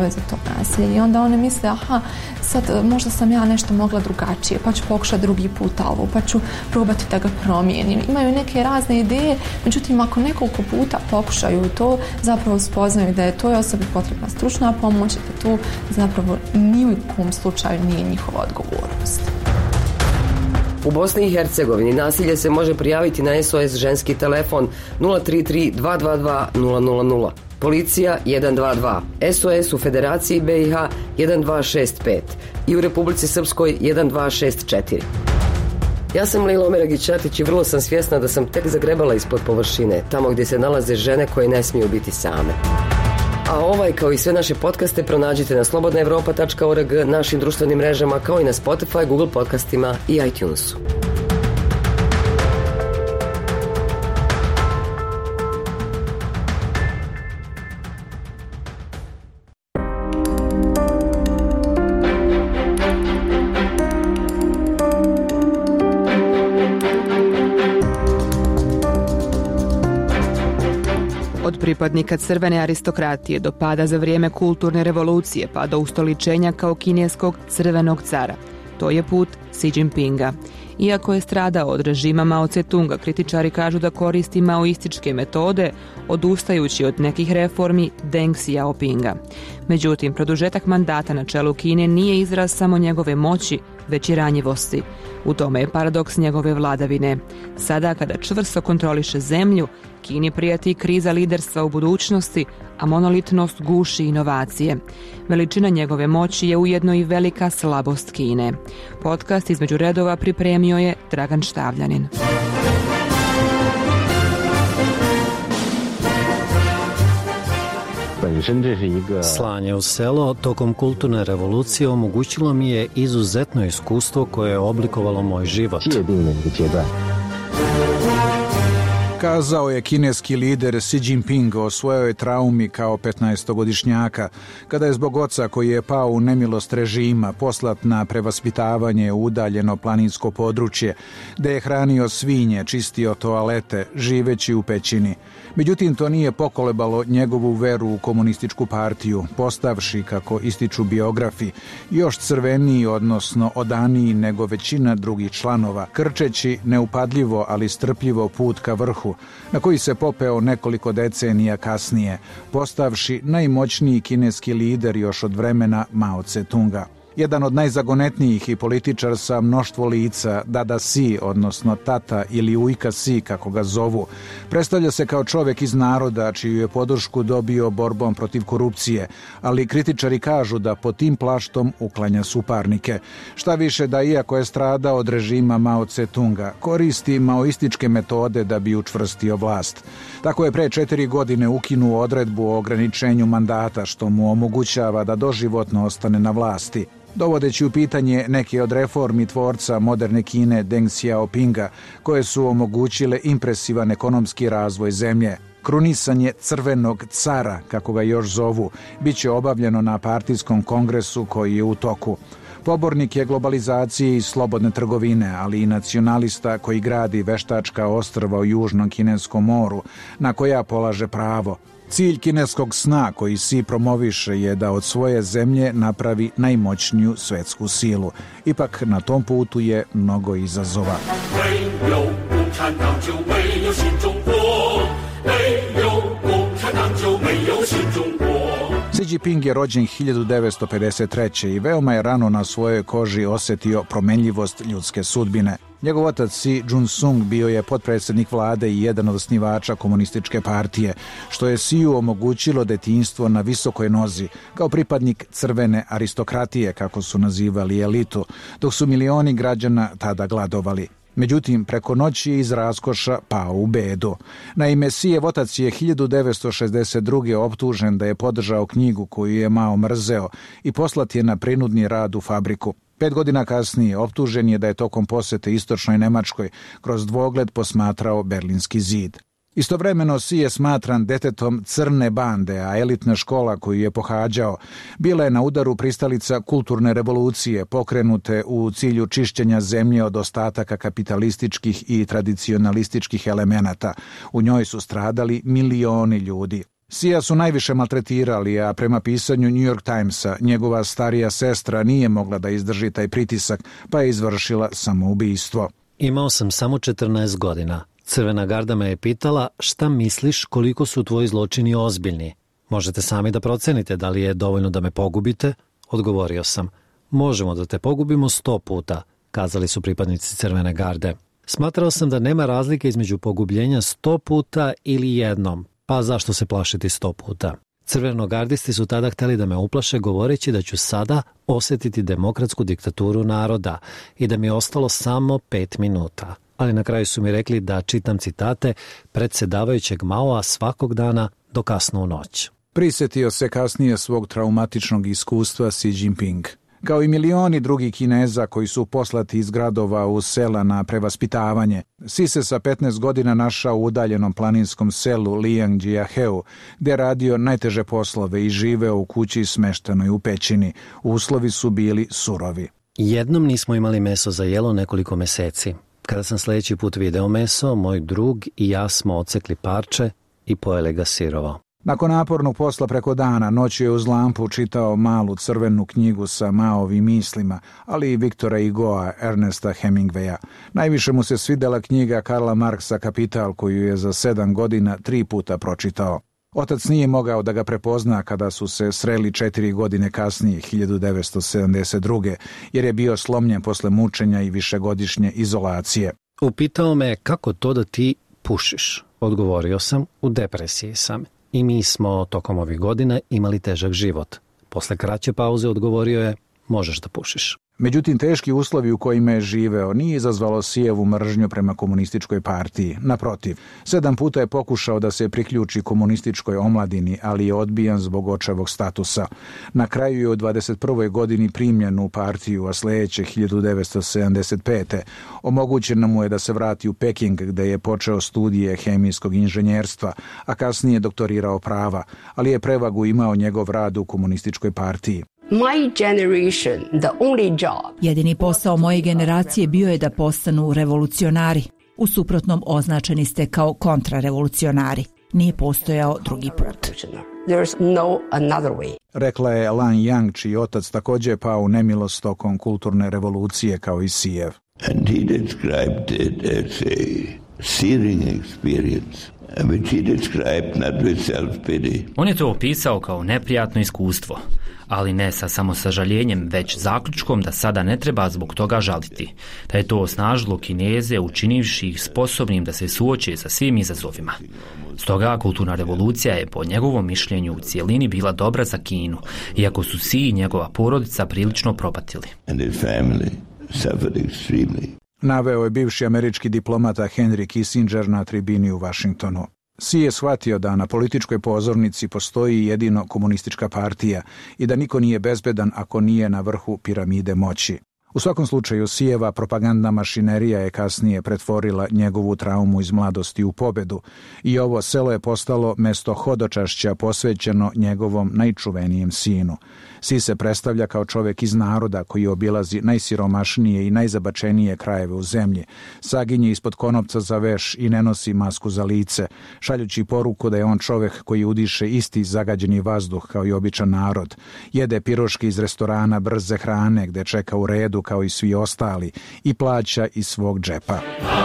nasilje i onda one misle aha, sad možda sam ja nešto mogla drugačije, pa ću pokušati drugi put ovo, pa ću probati da ga promijenim. Imaju neke razne ideje, međutim ako nekoliko puta pokušaju to, zapravo spoznaju da je toj osobi potrebna stručna pomoć, da to zapravo ni u kom slučaju nije njihova odgovornost. U Bosni i Hercegovini nasilje se može prijaviti na S O S ženski telefon nula tri tri dva dva dva nula nula nula, policija jedan dva dva, S O S u Federaciji B i H jedan dva šest pet i u Republici Srpskoj jedan dva šest četiri. Ja sam Lila Omeragić-Ćatić i vrlo sam svjesna da sam tek zagrebala ispod površine, tamo gdje se nalaze žene koje ne smiju biti same. A ovaj kao i sve naše podcaste pronađite na slobodna evropa tačka org, našim društvenim mrežama kao i na Spotify, Google podcastima i iTunesu. Od pripadnika crvene aristokratije do pada za vrijeme kulturne revolucije pa do ustoličenja kao kineskog crvenog cara. To je put Xi Jinpinga. Iako je stradao od režima Mao Tse-tunga, kritičari kažu da koristi maoističke metode, odustajući od nekih reformi Deng Xiaopinga. Međutim, produžetak mandata na čelu Kine nije izraz samo njegove moći, već i ranjivosti. U tome je paradoks njegove vladavine. Sada, kada čvrsto kontroliše zemlju, Kini prijeti kriza liderstva u budućnosti, a monolitnost guši inovacije. Veličina njegove moći je ujedno i velika slabost Kine. Podcast između redova pripremio je Dragan Štavljanin. Slanje u selo tokom kulturne revolucije omogućilo mi je izuzetno iskustvo koje je oblikovalo moj život. Kazao je kineski lider Xi Jinping o svojoj traumi kao petnaestogodišnjaka, kada je zbog oca koji je pao u nemilost režima poslat na prevaspitavanje u udaljeno planinsko područje, gde je hranio svinje, čistio toalete, živeći u pećini. Međutim, to nije pokolebalo njegovu veru u komunističku partiju, postavši, kako ističu biografi, još crveniji, odnosno odaniji nego većina drugih članova, krčeći neupadljivo, ali strpljivo put ka vrhu, na koji se popeo nekoliko decenija kasnije, postavši najmoćniji kineski lider još od vremena Mao Tse-tunga. Jedan od najzagonetnijih i političar sa mnoštvo lica, Dada Si, odnosno Tata ili Ujka Si, kako ga zovu, predstavlja se kao čovjek iz naroda čiju je podršku dobio borbom protiv korupcije, ali kritičari kažu da pod tim plaštom uklanja suparnike. Šta više da iako je stradao od režima Mao Tse-tunga, koristi maoističke metode da bi učvrstio vlast. Tako je pre četiri godine ukinuo odredbu o ograničenju mandata, što mu omogućava da doživotno ostane na vlasti, dovodeći u pitanje neke od reformi tvorca moderne Kine Deng Xiaopinga, koje su omogućile impresivan ekonomski razvoj zemlje. Krunisanje crvenog cara, kako ga još zovu, bit će obavljeno na partijskom kongresu koji je u toku. Pobornik je globalizacije i slobodne trgovine, ali i nacionalista koji gradi veštačka ostrva u Južnom Kineskom moru, na koja polaže pravo. Cilj kineskog sna koji Si promoviše je da od svoje zemlje napravi najmoćniju svetsku silu. Ipak na tom putu je mnogo izazova. Xi Jinping je rođen hiljadu devetsto pedeset treće. i veoma je rano na svojoj koži osjetio promenljivost ljudske sudbine. Njegov otac Si Jun-sung bio je potpredsjednik vlade i jedan od osnivača komunističke partije, što je Siu omogućilo detinjstvo na visokoj nozi, kao pripadnik crvene aristokratije, kako su nazivali elitu, dok su milioni građana tada gladovali. Međutim, preko noći je iz raskoša pao u bedu. Naime, Sijev otac je hiljadu devetsto šezdeset druge optužen da je podržao knjigu koju je Mao mrzeo i poslat je na prinudni rad u fabriku. Pet godina kasnije optužen je da je tokom posete istočnoj Nemačkoj kroz dvogled posmatrao Berlinski zid. Istovremeno Si je smatran detetom crne bande, a elitna škola koju je pohađao bila je na udaru pristalica kulturne revolucije pokrenute u cilju čišćenja zemlje od ostataka kapitalističkih i tradicionalističkih elemenata. U njoj su stradali milioni ljudi. Sija su najviše maltretirali, a prema pisanju New York Timesa, njegova starija sestra nije mogla da izdrži taj pritisak, pa je izvršila samoubistvo. Imao sam samo četrnaest godina. Crvena garda me je pitala šta misliš koliko su tvoji zločini ozbiljni. Možete sami da procenite da li je dovoljno da me pogubite? Odgovorio sam. Možemo da te pogubimo sto puta, kazali su pripadnici Crvene garde. Smatrao sam da nema razlike između pogubljenja sto puta ili jednom, pa zašto se plašiti sto puta? Crvenogardisti su tada hteli da me uplaše govoreći da ću sada osjetiti demokratsku diktaturu naroda i da mi je ostalo samo pet minuta. Ali na kraju su mi rekli da čitam citate predsjedavajućeg Maoa svakog dana do kasno u noć. Prisjetio se kasnije svog traumatičnog iskustva Xi Jinping. Kao i milioni drugih Kineza koji su poslati iz gradova u sela na prevaspitavanje, Xi se sa petnaest godina našao u udaljenom planinskom selu Liangjiaheu, gdje je radio najteže poslove i živeo u kući smeštenoj u pećini. Uslovi su bili surovi. Jednom nismo imali meso za jelo nekoliko meseci. Kada sam sljedeći put video meso, moj drug i ja smo ocekli parče i pojeli ga sirovo. Nakon napornog posla preko dana, noću je uz lampu čitao malu crvenu knjigu sa Maovim mislima, ali i Viktora Hugoa, Ernesta Hemingwaya. Najviše mu se svidjela knjiga Karla Marksa Kapital, koju je za sedam godina tri puta pročitao. Otac nije mogao da ga prepozna kada su se sreli četiri godine kasnije, hiljadu devetsto sedamdeset druge. jer je bio slomljen posle mučenja i višegodišnje izolacije. Upitao me kako to da ti pušiš. Odgovorio sam, u depresiji sam. I mi smo tokom ovih godina imali težak život. Posle kraće pauze odgovorio je, možeš da pušiš. Međutim, teški uslovi u kojima je živeo nije izazvalo Sijevu mržnju prema komunističkoj partiji. Naprotiv, sedam puta je pokušao da se priključi komunističkoj omladini, ali je odbijan zbog očevog statusa. Na kraju je u dvadeset prvoj godini primljen u partiju, a sljedeće hiljadu devetsto sedamdeset pete omogućeno mu je da se vrati u Peking, gde je počeo studije hemijskog inženjerstva, a kasnije doktorirao prava, ali je prevagu imao njegov rad u komunističkoj partiji. My generation, the only job. Jedini posao moje generacije bio je da postanu revolucionari. U suprotnom označeni ste kao kontrarevolucionari. Nije postojao drugi put. There's no another way. Rekla je Lan Yang, čiji otac također pao u nemilost tokom kulturne revolucije kao i Sijev. And he described it as a searing experience. Which he described not with self-pity. On je to opisao kao neprijatno iskustvo, ali ne sa samosažaljenjem, već zaključkom da sada ne treba zbog toga žaliti, da je to osnažilo Kineze učinivši ih sposobnim da se suoče sa svim izazovima. Stoga kulturna revolucija je po njegovom mišljenju u cijelini bila dobra za Kinu, iako su Xi i njegova porodica prilično propatili. And his family suffered extremely. Naveo je bivši američki diplomata Henry Kissinger na tribini u Vašingtonu. Xi je shvatio da na političkoj pozornici postoji jedino komunistička partija i da niko nije bezbedan ako nije na vrhu piramide moći. U svakom slučaju, Sijeva propagandna mašinerija je kasnije pretvorila njegovu traumu iz mladosti u pobedu i ovo selo je postalo mesto hodočašća posvećeno njegovom najčuvenijem sinu. Xi se predstavlja kao čovjek iz naroda koji obilazi najsiromašnije i najzabačenije krajeve u zemlji, saginje ispod konopca za veš i ne nosi masku za lice, šaljući poruku da je on čovjek koji udiše isti zagađeni vazduh kao i običan narod, jede piroške iz restorana brze hrane gde čeka u redu kao i svi ostali i plaća iz svog džepa.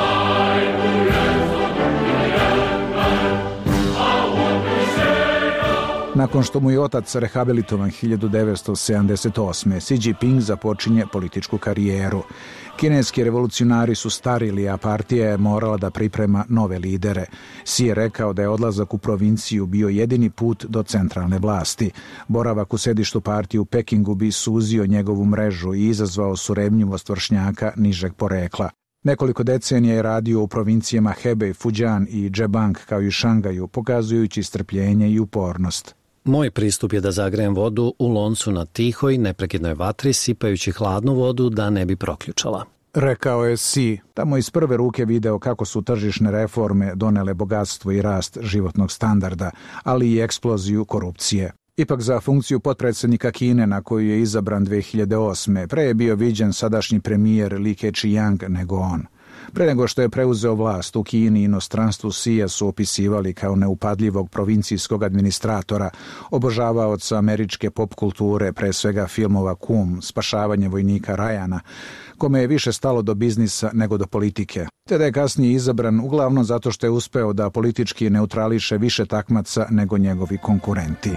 Nakon što mu je otac rehabilitovan hiljadu devetsto sedamdeset osme. Xi Jinping započinje političku karijeru. Kineski revolucionari su starili, a partija je morala da priprema nove lidere. Xi je rekao da je odlazak u provinciju bio jedini put do centralne vlasti. Boravak u sedištu partije u Pekingu bi suzio njegovu mrežu i izazvao suremljivost vršnjaka nižeg porekla. Nekoliko decenija je radio u provincijama Hebei, Fujian i Zhejiang kao i Šangaju, pokazujući strpljenje i upornost. Moj pristup je da zagrejem vodu u loncu na tihoj, neprekidnoj vatri, sipajući hladnu vodu da ne bi proključala. Rekao je Xi, tamo iz prve ruke video kako su tržišne reforme donele bogatstvo i rast životnog standarda, ali i eksploziju korupcije. Ipak za funkciju potpredsjednika Kine, na koju je izabran dve hiljade osme. pre je bio viđen sadašnji premijer Li Keqiang nego on. Pre nego što je preuzeo vlast u Kini i inostranstvu, Sija su opisivali kao neupadljivog provincijskog administratora, obožavaoca američke pop kulture, pre svega filmova Kum, Spašavanje vojnika Ryana, kome je više stalo do biznisa nego do politike. Te da je kasnije izabran uglavnom zato što je uspeo da politički neutrališe više takmaca nego njegovi konkurenti.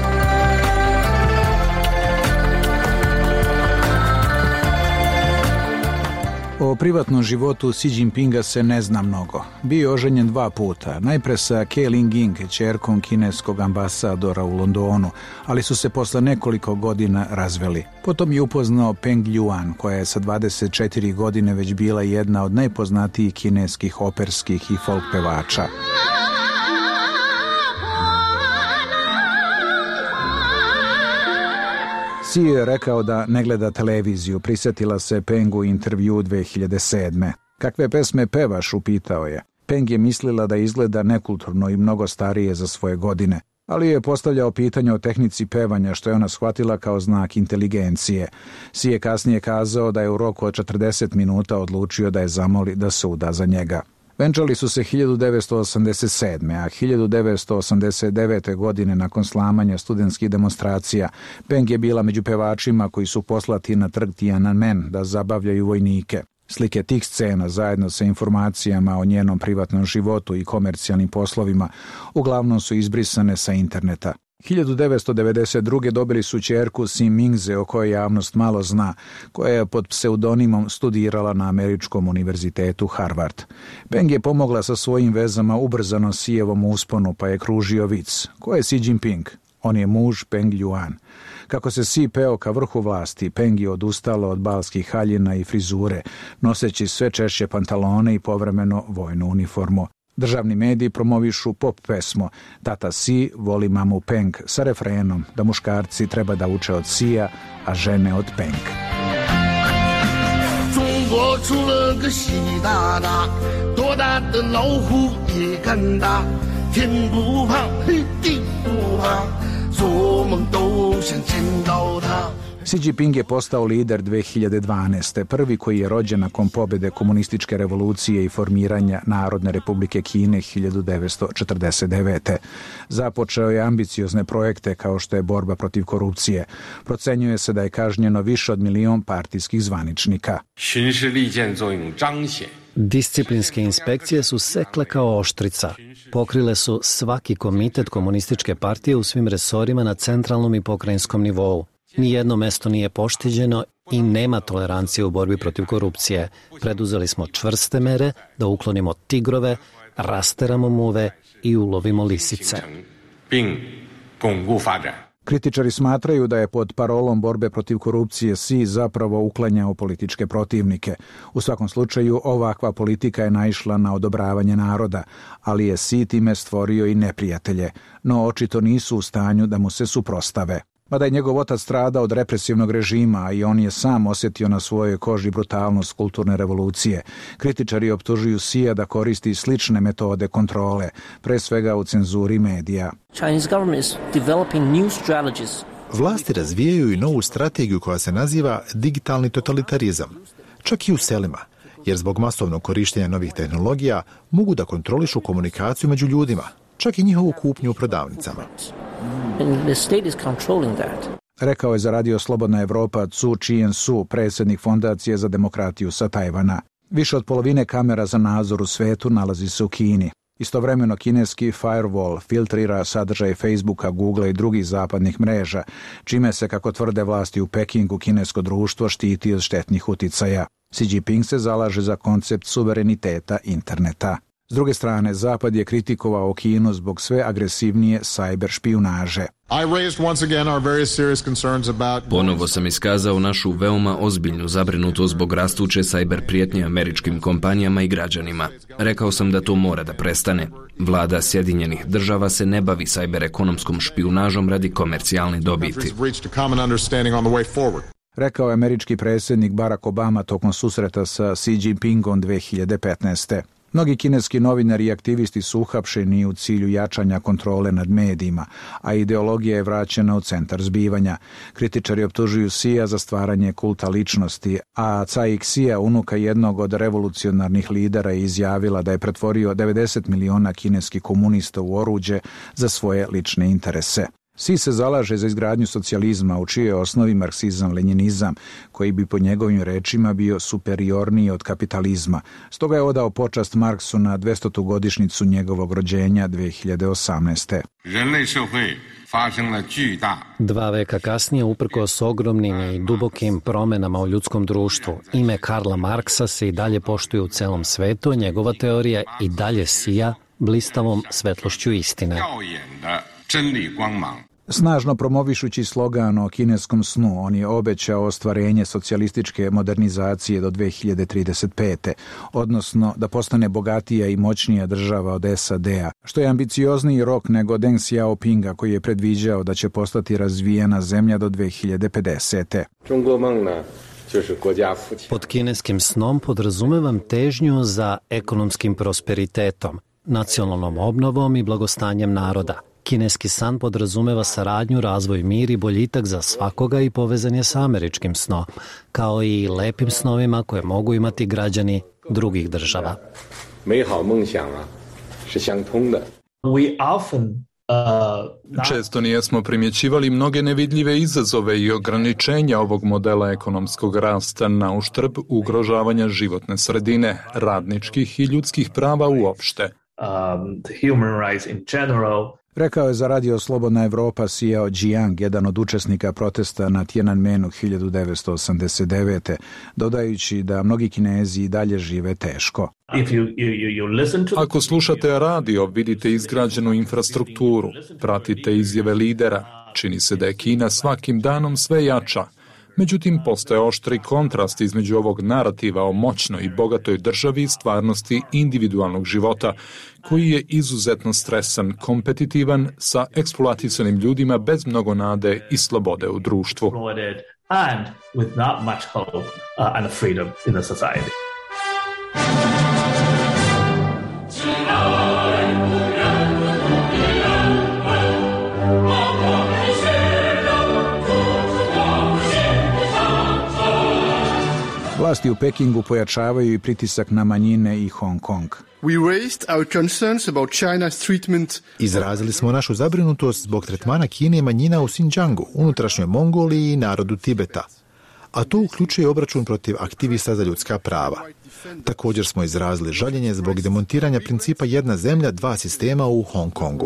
O privatnom životu Xi Jinpinga se ne zna mnogo. Bio je oženjen dva puta, najpre sa Ke Ling-ing, ćerkom kineskog ambasadora u Londonu, ali su se posle nekoliko godina razveli. Potom je upoznao Peng Ljuan, koja je sa dvadeset četiri godine već bila jedna od najpoznatijih kineskih operskih i folk pevača. Xi je rekao da ne gleda televiziju, prisjetila se Pengu intervju dve hiljade sedme. Kakve pesme pevaš, upitao je. Peng je mislila da izgleda nekulturno i mnogo starije za svoje godine, ali je postavljao pitanje o tehnici pevanja, što je ona shvatila kao znak inteligencije. Xi je kasnije kazao da je u roku od četrdeset minuta odlučio da je zamoli da se uda za njega. Venčali su se hiljadu devetsto osamdeset sedme. a hiljadu devetsto osamdeset devete. godine nakon slamanja studentskih demonstracija, Peng je bila među pevačima koji su poslati na trg Tiananmen da zabavljaju vojnike. Slike tih scena zajedno sa informacijama o njenom privatnom životu i komercijalnim poslovima uglavnom su izbrisane sa interneta. hiljadu devetsto devedeset druge. dobili su ćerku Xi Mingze, o kojoj javnost malo zna, koja je pod pseudonimom studirala na Američkom univerzitetu Harvard. Peng je pomogla sa svojim vezama ubrzano Xijevom usponu, pa je kružio vic. Ko je Xi Jinping? On je muž Peng Ljuan. Kako se Xi peo ka vrhu vlasti, Peng je odustala od balskih haljina i frizure, noseći sve češće pantalone i povremeno vojnu uniformu. Državni mediji promovišu pop pesmu Tata Xi voli mamu Peng sa refrenom da muškarci treba da uče od Xija, a žene od Peng. Xi Jinping je postao lider dve hiljade dvanaeste. prvi koji je rođen nakon pobjede komunističke revolucije i formiranja Narodne republike Kine hiljadu devetsto četrdeset devete. Započeo je ambiciozne projekte kao što je borba protiv korupcije. Procenjuje se da je kažnjeno više od milion partijskih zvaničnika. Disciplinske inspekcije su sekle kao oštrica. Pokrile su svaki komitet komunističke partije u svim resorima na centralnom i pokrajinskom nivou. Nijedno mesto nije poštiđeno i nema tolerancije u borbi protiv korupcije. Preduzeli smo čvrste mere da uklonimo tigrove, rasteramo muve i ulovimo lisice. Kritičari smatraju da je pod parolom borbe protiv korupcije Xi zapravo uklanjao političke protivnike. U svakom slučaju, ovakva politika je naišla na odobravanje naroda, ali je Xi time stvorio i neprijatelje, no očito nisu u stanju da mu se suprostave. Mada je njegov otac stradao od represivnog režima i on je sam osjetio na svojoj koži brutalnost kulturne revolucije, kritičari optužuju Xija da koristi slične metode kontrole, pre svega u cenzuri medija. Vlasti razvijaju i novu strategiju koja se naziva digitalni totalitarizam, čak i u selima, jer zbog masovnog korištenja novih tehnologija mogu da kontrolišu komunikaciju među ljudima, čak i njihovu kupnju u prodavnicama. Rekao je za Radio Slobodna Evropa Cu Chien-su, predsjednik Fondacije za demokratiju sa Tajvana. Više od polovine kamera za nadzor u svetu nalazi se u Kini. Istovremeno kineski firewall filtrira sadržaj Facebooka, Googlea i drugih zapadnih mreža, čime se, kako tvrde vlasti u Pekingu, kinesko društvo štiti od štetnih uticaja. Xi Jinping se zalaže za koncept suvereniteta interneta. S druge strane, Zapad je kritikovao Kinu zbog sve agresivnije sajber špijunaže. Ponovo sam iskazao našu veoma ozbiljnu zabrinutost zbog rastuće sajber prijetnje američkim kompanijama i građanima. Rekao sam da to mora da prestane. Vlada Sjedinjenih država se ne bavi sajber ekonomskom špijunažom radi komercijalne dobiti. Rekao je američki predsjednik Barack Obama tokom susreta sa Xi Jinpingom dve hiljade petnaeste. Mnogi kineski novinari i aktivisti su uhapšeni u cilju jačanja kontrole nad medijima, a ideologija je vraćena u centar zbivanja. Kritičari optužuju Xija za stvaranje kulta ličnosti, a Cai Xia, unuka jednog od revolucionarnih lidera, je izjavila da je pretvorio devedeset miliona kineskih komunista u oruđe za svoje lične interese. Xi se zalaže za izgradnju socijalizma u čijoj osnovi marksizam-lenjinizam, koji bi po njegovim rečima bio superiorniji od kapitalizma. Stoga je odao počast Marksu na dvestotu godišnjicu njegovog rođenja dve hiljade osamnaeste. Dva veka kasnije, uprkos ogromnim i dubokim promenama u ljudskom društvu, ime Karla Marksa se i dalje poštuje u celom svetu, njegova teorija i dalje sija blistavom svetlošću istine. Snažno promovišući slogan o kineskom snu, on je obećao ostvarenje socijalističke modernizacije do dve hiljade trideset pete. odnosno da postane bogatija i moćnija država od S A D-a, što je ambiciozniji rok nego Deng Xiaopinga, koji je predviđao da će postati razvijena zemlja do dve hiljade pedesete. Pod kineskim snom podrazumevam težnju za ekonomskim prosperitetom, nacionalnom obnovom i blagostanjem naroda. Kineski san podrazumeva saradnju, razvoj, mir i boljitak za svakoga i povezan je sa američkim snom, kao i lepim snovima koje mogu imati građani drugih država. Često nijesmo primjećivali mnoge nevidljive izazove i ograničenja ovog modela ekonomskog rasta na uštrb ugrožavanja životne sredine, radničkih i ljudskih prava uopšte. Rekao je za radio Slobodna Evropa Xiao Jiang, jedan od učesnika protesta na Tiananmenu hiljadu devetsto osamdeset devete, dodajući da mnogi Kinezi i dalje žive teško. Ako slušate radio, vidite izgrađenu infrastrukturu, pratite izjave lidera, čini se da je Kina svakim danom sve jača. Međutim, postoje oštri kontrast između ovog narativa o moćnoj i bogatoj državi i stvarnosti individualnog života, koji je izuzetno stresan, kompetitivan, sa eksploatisanim ljudima bez mnogo nade i slobode u društvu. Vlasti u Pekingu pojačavaju i pritisak na manjine i Hong Kong. Izrazili smo našu zabrinutost zbog tretmana Kine i manjina u Xinjiangu, unutrašnjoj Mongoliji i narodu Tibeta. A to uključuje obračun protiv aktivista za ljudska prava. Također smo izrazili žaljenje zbog demontiranja principa jedna zemlja, dva sistema u Hong Kongu.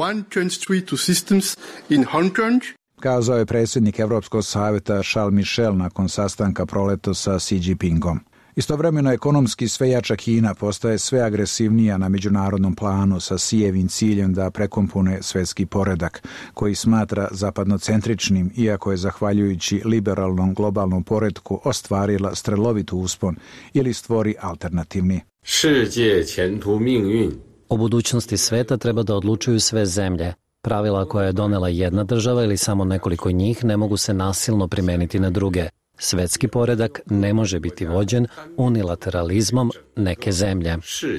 Kazao je predsjednik Evropskog savjeta Charles Michel nakon sastanka proleto sa Xi Jinpingom. Istovremeno ekonomski sve jača Kina postaje sve agresivnija na međunarodnom planu sa Xijevim ciljem da prekompone svjetski poredak, koji smatra zapadnocentričnim, iako je zahvaljujući liberalnom globalnom poretku ostvarila strelovit uspon ili stvori alternativni. O budućnosti sveta treba da odlučuju sve zemlje. Pravila koja je donela jedna država ili samo nekoliko njih ne mogu se nasilno primeniti na druge. Svetski poredak ne može biti vođen unilateralizmom neke zemlje.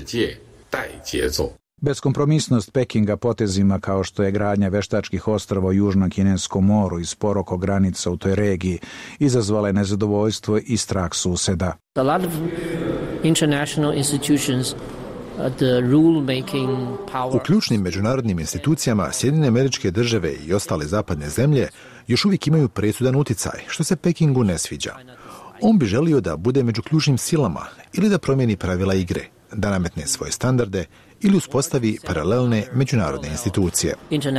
Beskompromisnost Pekinga potezima kao što je gradnja veštačkih ostrava u Južnom Kineskom moru i spor oko granica u toj regiji izazvala je nezadovoljstvo i strah suseda. A lot of international institutions U ključnim međunarodnim institucijama Sjedinjene Američke Države i ostale zapadne zemlje još uvijek imaju presudan uticaj, što se Pekingu ne sviđa. On bi želio da bude među ključnim silama ili da promijeni pravila igre, da nametne svoje standarde ili uspostavi paralelne međunarodne institucije.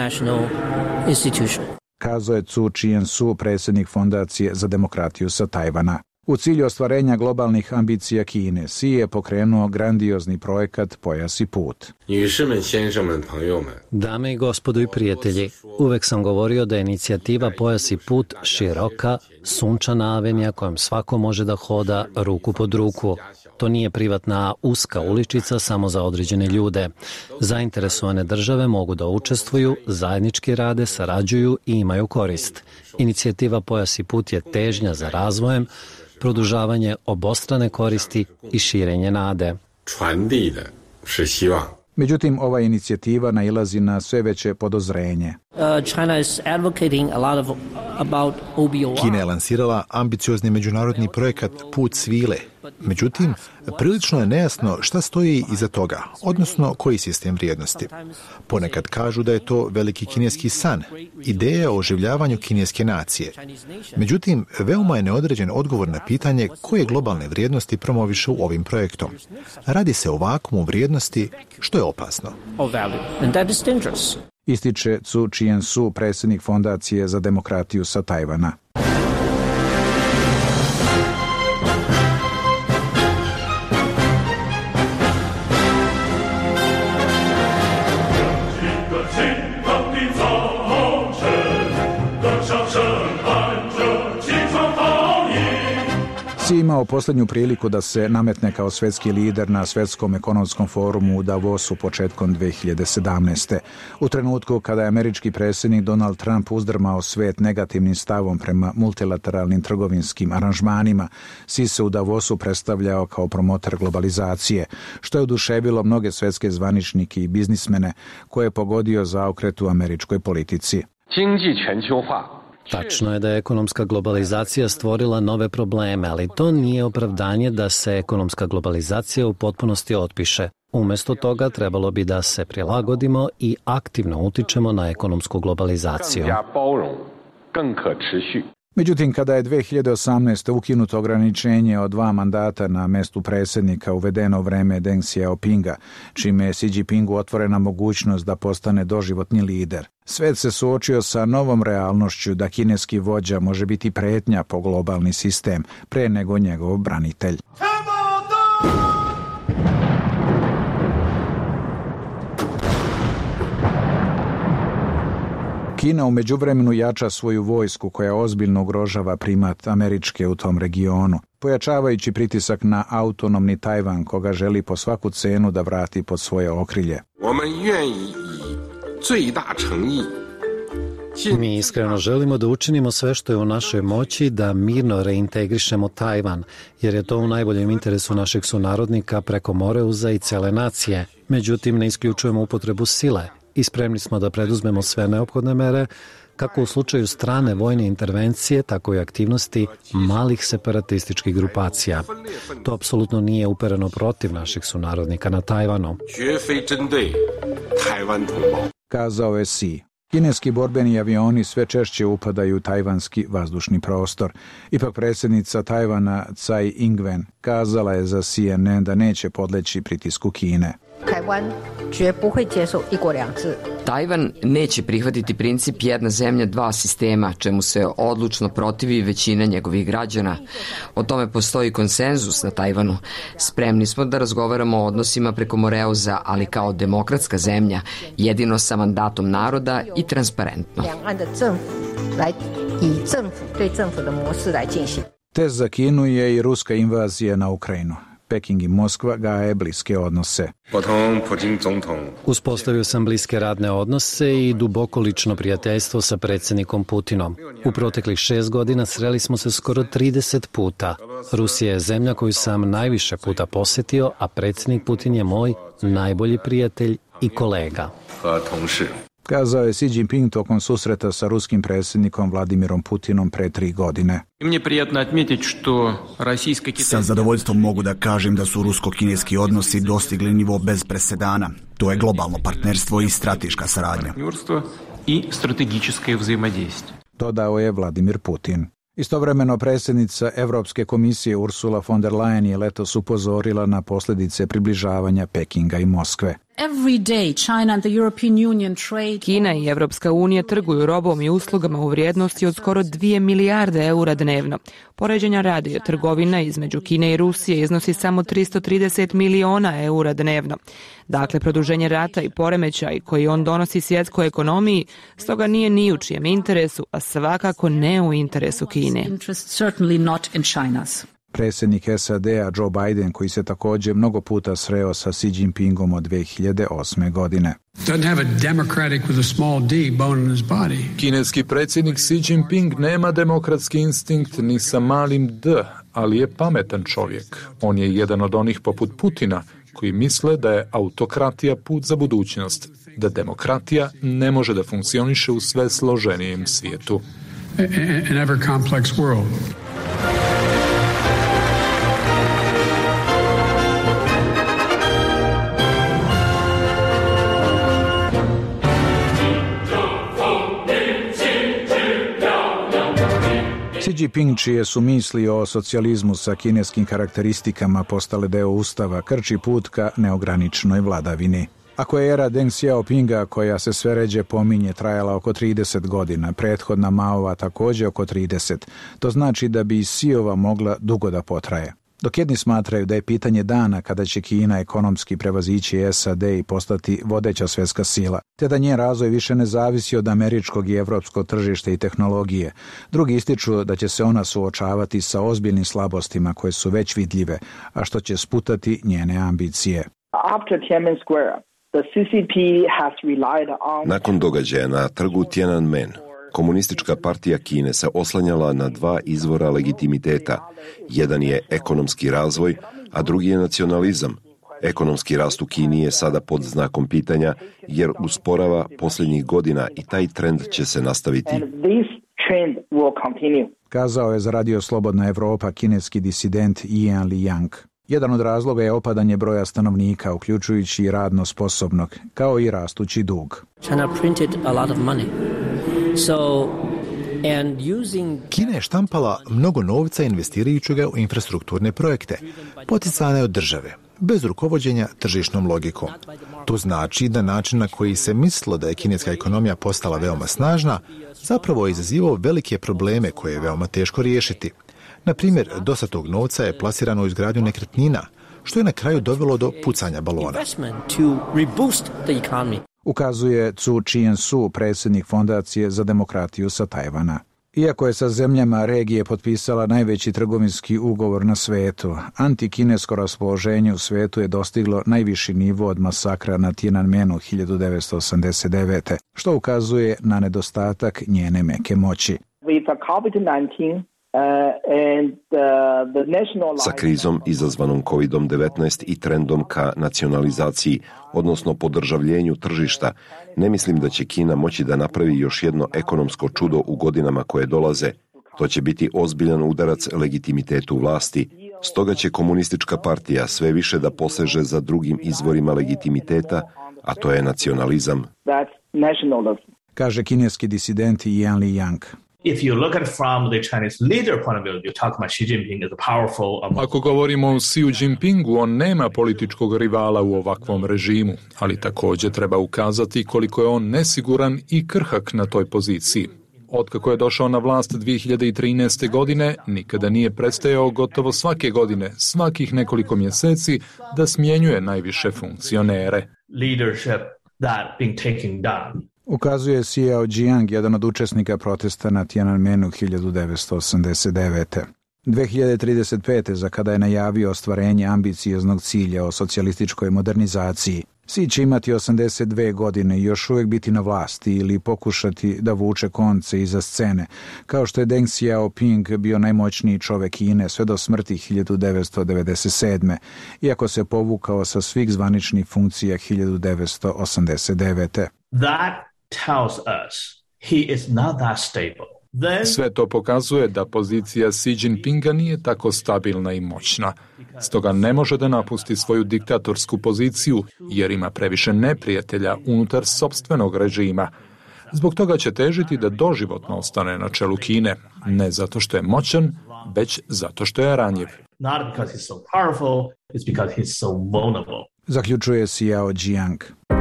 Kazao je Cu Chien-su, predsjednik Fondacije za demokratiju sa Tajvana. U cilju ostvarenja globalnih ambicija Kine, Xi je pokrenuo grandiozni projekat Pojas i put. Dame i gospodo i prijatelji, uvek sam govorio da je inicijativa Pojas i put široka, sunčana avenija kojom svako može da hoda ruku pod ruku. To nije privatna uska uličica samo za određene ljude. Zainteresovane države mogu da učestvuju, zajednički rade, sarađuju i imaju korist. Inicijativa Pojas i put je težnja za razvojem, produžavanje obostrane koristi i širenje nade. Međutim, ova inicijativa nailazi na sve veće podozrenje. Kina je lansirala ambiciozni međunarodni projekat Put svile. Međutim, prilično je nejasno šta stoji iza toga, odnosno koji sistem vrijednosti. Ponekad kažu da je to veliki kineski san, ideja o oživljavanju kineske nacije. Međutim, veoma je neodređen odgovor na pitanje koje globalne vrijednosti promoviše u ovim projektom. Radi se o vakuumu vrijednosti, što je opasno. Ističe Cu Chien-su, predsjednik Fondacije za demokratiju sa Tajvana. Xi imao posljednju priliku da se nametne kao svjetski lider na svjetskom ekonomskom forumu u Davosu početkom dve hiljade sedamnaeste. U trenutku kada je američki predsjednik Donald Trump uzdrmao svijet negativnim stavom prema multilateralnim trgovinskim aranžmanima, Xi se u Davosu predstavljao kao promotor globalizacije, što je oduševilo mnoge svjetske zvaničnike i biznismene koje je pogodio zaokret u američkoj politici. Tačno je da je ekonomska globalizacija stvorila nove probleme, ali to nije opravdanje da se ekonomska globalizacija u potpunosti otpiše. Umjesto toga trebalo bi da se prilagodimo i aktivno utičemo na ekonomsku globalizaciju. Međutim, kada je dve hiljade osamnaeste ukinuto ograničenje od dva mandata na mestu predsjednika uvedeno vreme Deng Xiaopinga, čime je Xi Jinpingu otvorena mogućnost da postane doživotni lider, svet se suočio sa novom realnošću da kineski vođa može biti pretnja po globalni sistem pre nego njegov branitelj. Kina u međuvremenu jača svoju vojsku koja ozbiljno ugrožava primat Američke u tom regionu, pojačavajući pritisak na autonomni Tajvan koga želi po svaku cenu da vrati pod svoje okrilje. Mi iskreno želimo da učinimo sve što je u našoj moći da mirno reintegrišemo Tajvan, jer je to u najboljem interesu našeg sunarodnika preko Moreuza i cele nacije. Međutim, ne isključujemo upotrebu sile i spremni smo da preduzmemo sve neophodne mere, kako u slučaju strane vojne intervencije, tako i aktivnosti malih separatističkih grupacija. To apsolutno nije upereno protiv naših sunarodnika na Tajvanu. Kazao je Xi. Kineski borbeni avioni sve češće upadaju u tajvanski vazdušni prostor. Ipak predsjednica Tajvana Tsai Ing-wen kazala je za C N N da neće podleći pritisku Kine. Tajvan neće prihvatiti princip jedna zemlja, dva sistema, čemu se odlučno protivi većina njegovih građana. O tome postoji konsenzus na Tajvanu. Spremni smo da razgovaramo o odnosima preko Moreuza, ali kao demokratska zemlja, jedino sa mandatom naroda i transparentno. Test za Kinu je i ruska invazija na Ukrajinu. Peking i Moskva gaje bliske odnose. Uspostavio sam bliske radne odnose i duboko lično prijateljstvo sa predsjednikom Putinom. U proteklih šest godina sreli smo se skoro trideset puta. Rusija je zemlja koju sam najviše puta posjetio, a predsjednik Putin je moj najbolji prijatelj i kolega. Kazao je Xi Jinping tokom susreta sa ruskim predsjednikom Vladimirom Putinom pre tri godine. Sa zadovoljstvom mogu da kažem da su rusko-kineski odnosi dostigli nivo bez presedana. To je globalno partnerstvo i strateška saradnja. Dodao je Vladimir Putin. Istovremeno predsjednica Evropske komisije Ursula von der Leyen je letos upozorila na posljedice približavanja Pekinga i Moskve. Kina i Evropska unija trguju robom i uslugama u vrijednosti od skoro dvije milijarde eura dnevno. Poređenja radi, trgovina između Kine i Rusije iznosi samo tristo trideset miliona eura dnevno. Dakle, produženje rata i poremećaj koji on donosi svjetskoj ekonomiji, stoga nije ni u čijem interesu, a svakako ne u interesu Kine. Predsjednik S A D-a Joe Biden, koji se također mnogo puta sreo sa Xi Jinpingom od dve hiljade osme godine. Kineski predsjednik Xi Jinping nema demokratski instinkt ni sa malim d, ali je pametan čovjek. On je jedan od onih poput Putina koji misle da je autokratija put za budućnost, da demokratija ne može da funkcioniše u sve složenijem svijetu. An ever complex world. Xi Jinping, čije su misli o socijalizmu sa kineskim karakteristikama postale deo ustava, krči put ka neograničenoj vladavini. Ako je era Deng Xiaopinga, koja se sve ređe pominje, trajala oko trideset godina, prethodna Maova također oko trideset, to znači da bi i Xiova mogla dugo da potraje. Dok jedni smatraju da je pitanje dana kada će Kina ekonomski prevazići S A D i postati vodeća svjetska sila, te da njen razvoj više ne zavisi od američkog i evropskog tržišta i tehnologije, drugi ističu da će se ona suočavati sa ozbiljnim slabostima koje su već vidljive, a što će sputati njene ambicije. After Tiananmen Square, the C C P has relied on... Nakon događaja na trgu Tiananmen, Komunistička partija Kine se oslanjala na dva izvora legitimiteta. Jedan je ekonomski razvoj, a drugi je nacionalizam. Ekonomski rast u Kini je sada pod znakom pitanja jer usporava posljednjih godina i taj trend će se nastaviti. Kazao je za Radio Slobodna Evropa kineski disident Yan Liang. Jedan od razloga je opadanje broja stanovnika, uključujući i radno sposobnog, kao i rastući dug. China printed a lot of money. So, and using... Kina je štampala mnogo novca investirajući ga u infrastrukturne projekte, poticane od države, bez rukovođenja tržišnom logikom. To znači da način na koji se mislilo da je kineska ekonomija postala veoma snažna, zapravo je izazivao velike probleme koje je veoma teško riješiti. Na primjer, dosta tog novca je plasirano u izgradnju nekretnina, što je na kraju dovelo do pucanja balona. Ukazuje Cu Chien-su, predsjednik Fondacije za demokratiju sa Tajvana. Iako je sa zemljama regije potpisala najveći trgovinski ugovor na svetu, antikinesko raspoloženje u svetu je dostiglo najviši nivo od masakra na Tiananmenu hiljadu devetsto osamdeset devete. što ukazuje na nedostatak njene meke moći. Sa krizom izazvanom kovid devetnaest i trendom ka nacionalizaciji, odnosno podržavljenju tržišta, ne mislim da će Kina moći da napravi još jedno ekonomsko čudo u godinama koje dolaze. To će biti ozbiljan udarac legitimitetu vlasti. Stoga će komunistička partija sve više da poseže za drugim izvorima legitimiteta, a to je nacionalizam. Kaže kineski disident Yan Liang. If you look at from the Chinese leader point of view, you talk about Xi Jinping as a powerful... Um... Ako govorimo o Xi Jinpingu, on nema političkog rivala u ovakvom režimu, ali također treba ukazati koliko je on nesiguran i krhak na toj poziciji. Otkako je došao na vlast dvije hiljade trinaeste. godine, nikada nije prestajao gotovo svake godine, svakih nekoliko mjeseci, da smjenjuje najviše funkcionere. Leadership that being taken down. Ukazuje Xiao Jiang, jedan od učesnika protesta na Tiananmenu hiljadu devetsto osamdeset devete. dve hiljade trideset pete. za kada je najavio ostvarenje ambicioznog cilja o socijalističkoj modernizaciji. Xi će imati osamdeset dve godine i još uvijek biti na vlasti ili pokušati da vuče konce iza scene, kao što je Deng Xiaoping bio najmoćniji čovjek Kine sve do smrti hiljadu devetsto devedeset sedme. iako se povukao sa svih zvaničnih funkcija hiljadu devetsto osamdeset devete. That tells us he is not that stable. Then... Sve to pokazuje da pozicija Xi Jinpinga nije tako stabilna i moćna. Stoga ne može da napusti svoju diktatorsku poziciju jer ima previše neprijatelja unutar sopstvenog režima. Zbog toga će težiti da doživotno ostane na čelu Kine, ne zato što je moćan, već zato što je ranjiv. Not because he's so powerful, it's because he's so vulnerable. Zaključuje Xiao Jiang.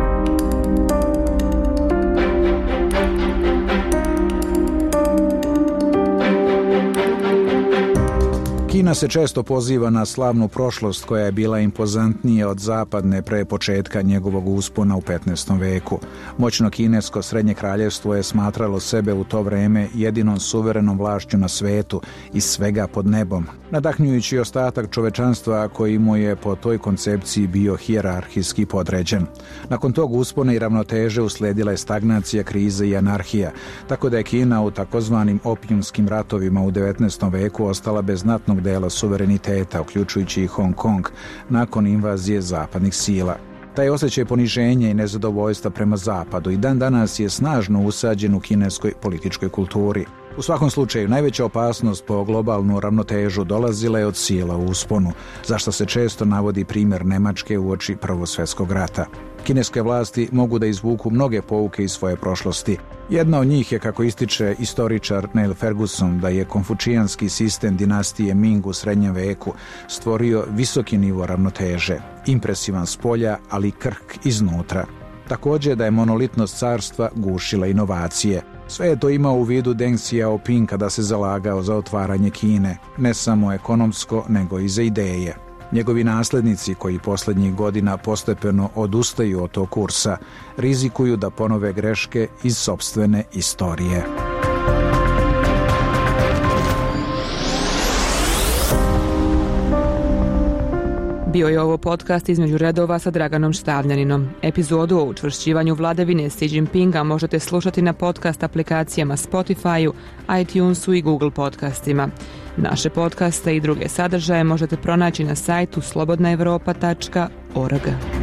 Kina se često poziva na slavnu prošlost koja je bila impozantnija od zapadne pre početka njegovog uspona u petnaestom veku. Moćno kinesko srednje kraljevstvo je smatralo sebe u to vreme jedinom suverenom vlašću na svetu i svega pod nebom, nadahnjujući ostatak čovečanstva koji mu je po toj koncepciji bio hijerarhijski podređen. Nakon tog uspona i ravnoteže usledila je stagnacija, krize i anarhija, tako da je Kina u takozvanim opijumskim ratovima u devetnaestom veku ostala bez znatnog dela suvereniteta, uključujući i Hong Kong, nakon invazije zapadnih sila. Taj osjećaj poniženja i nezadovoljstva prema zapadu i dan danas je snažno usađen u kineskoj političkoj kulturi. U svakom slučaju, najveća opasnost po globalnu ravnotežu dolazila je od sila u usponu, zašto se često navodi primjer Nemačke uoči Prvog svjetskog rata. Kineske vlasti mogu da izvuku mnoge pouke iz svoje prošlosti. Jedna od njih je, kako ističe istoričar Neil Ferguson, da je konfučijanski sistem dinastije Ming u srednjem veku stvorio visoki nivo ravnoteže, impresivan s polja, ali krhk iznutra. Također da je monolitnost carstva gušila inovacije. Sve je to imao u vidu Deng Xiaoping kada se zalagao za otvaranje Kine, ne samo ekonomsko, nego i za ideje. Njegovi naslednici, koji posljednjih godina postepeno odustaju od tog kursa, rizikuju da ponove greške iz sopstvene istorije. Bio je ovo podcast Između redova sa Draganom Štavljaninom. Epizodu o učvršćivanju vladavine Xi Jinpinga možete slušati na podcast aplikacijama Spotify-u, iTunesu i Google podcastima. Naše podcaste i druge sadržaje možete pronaći na sajtu slobodna evropa tačka org.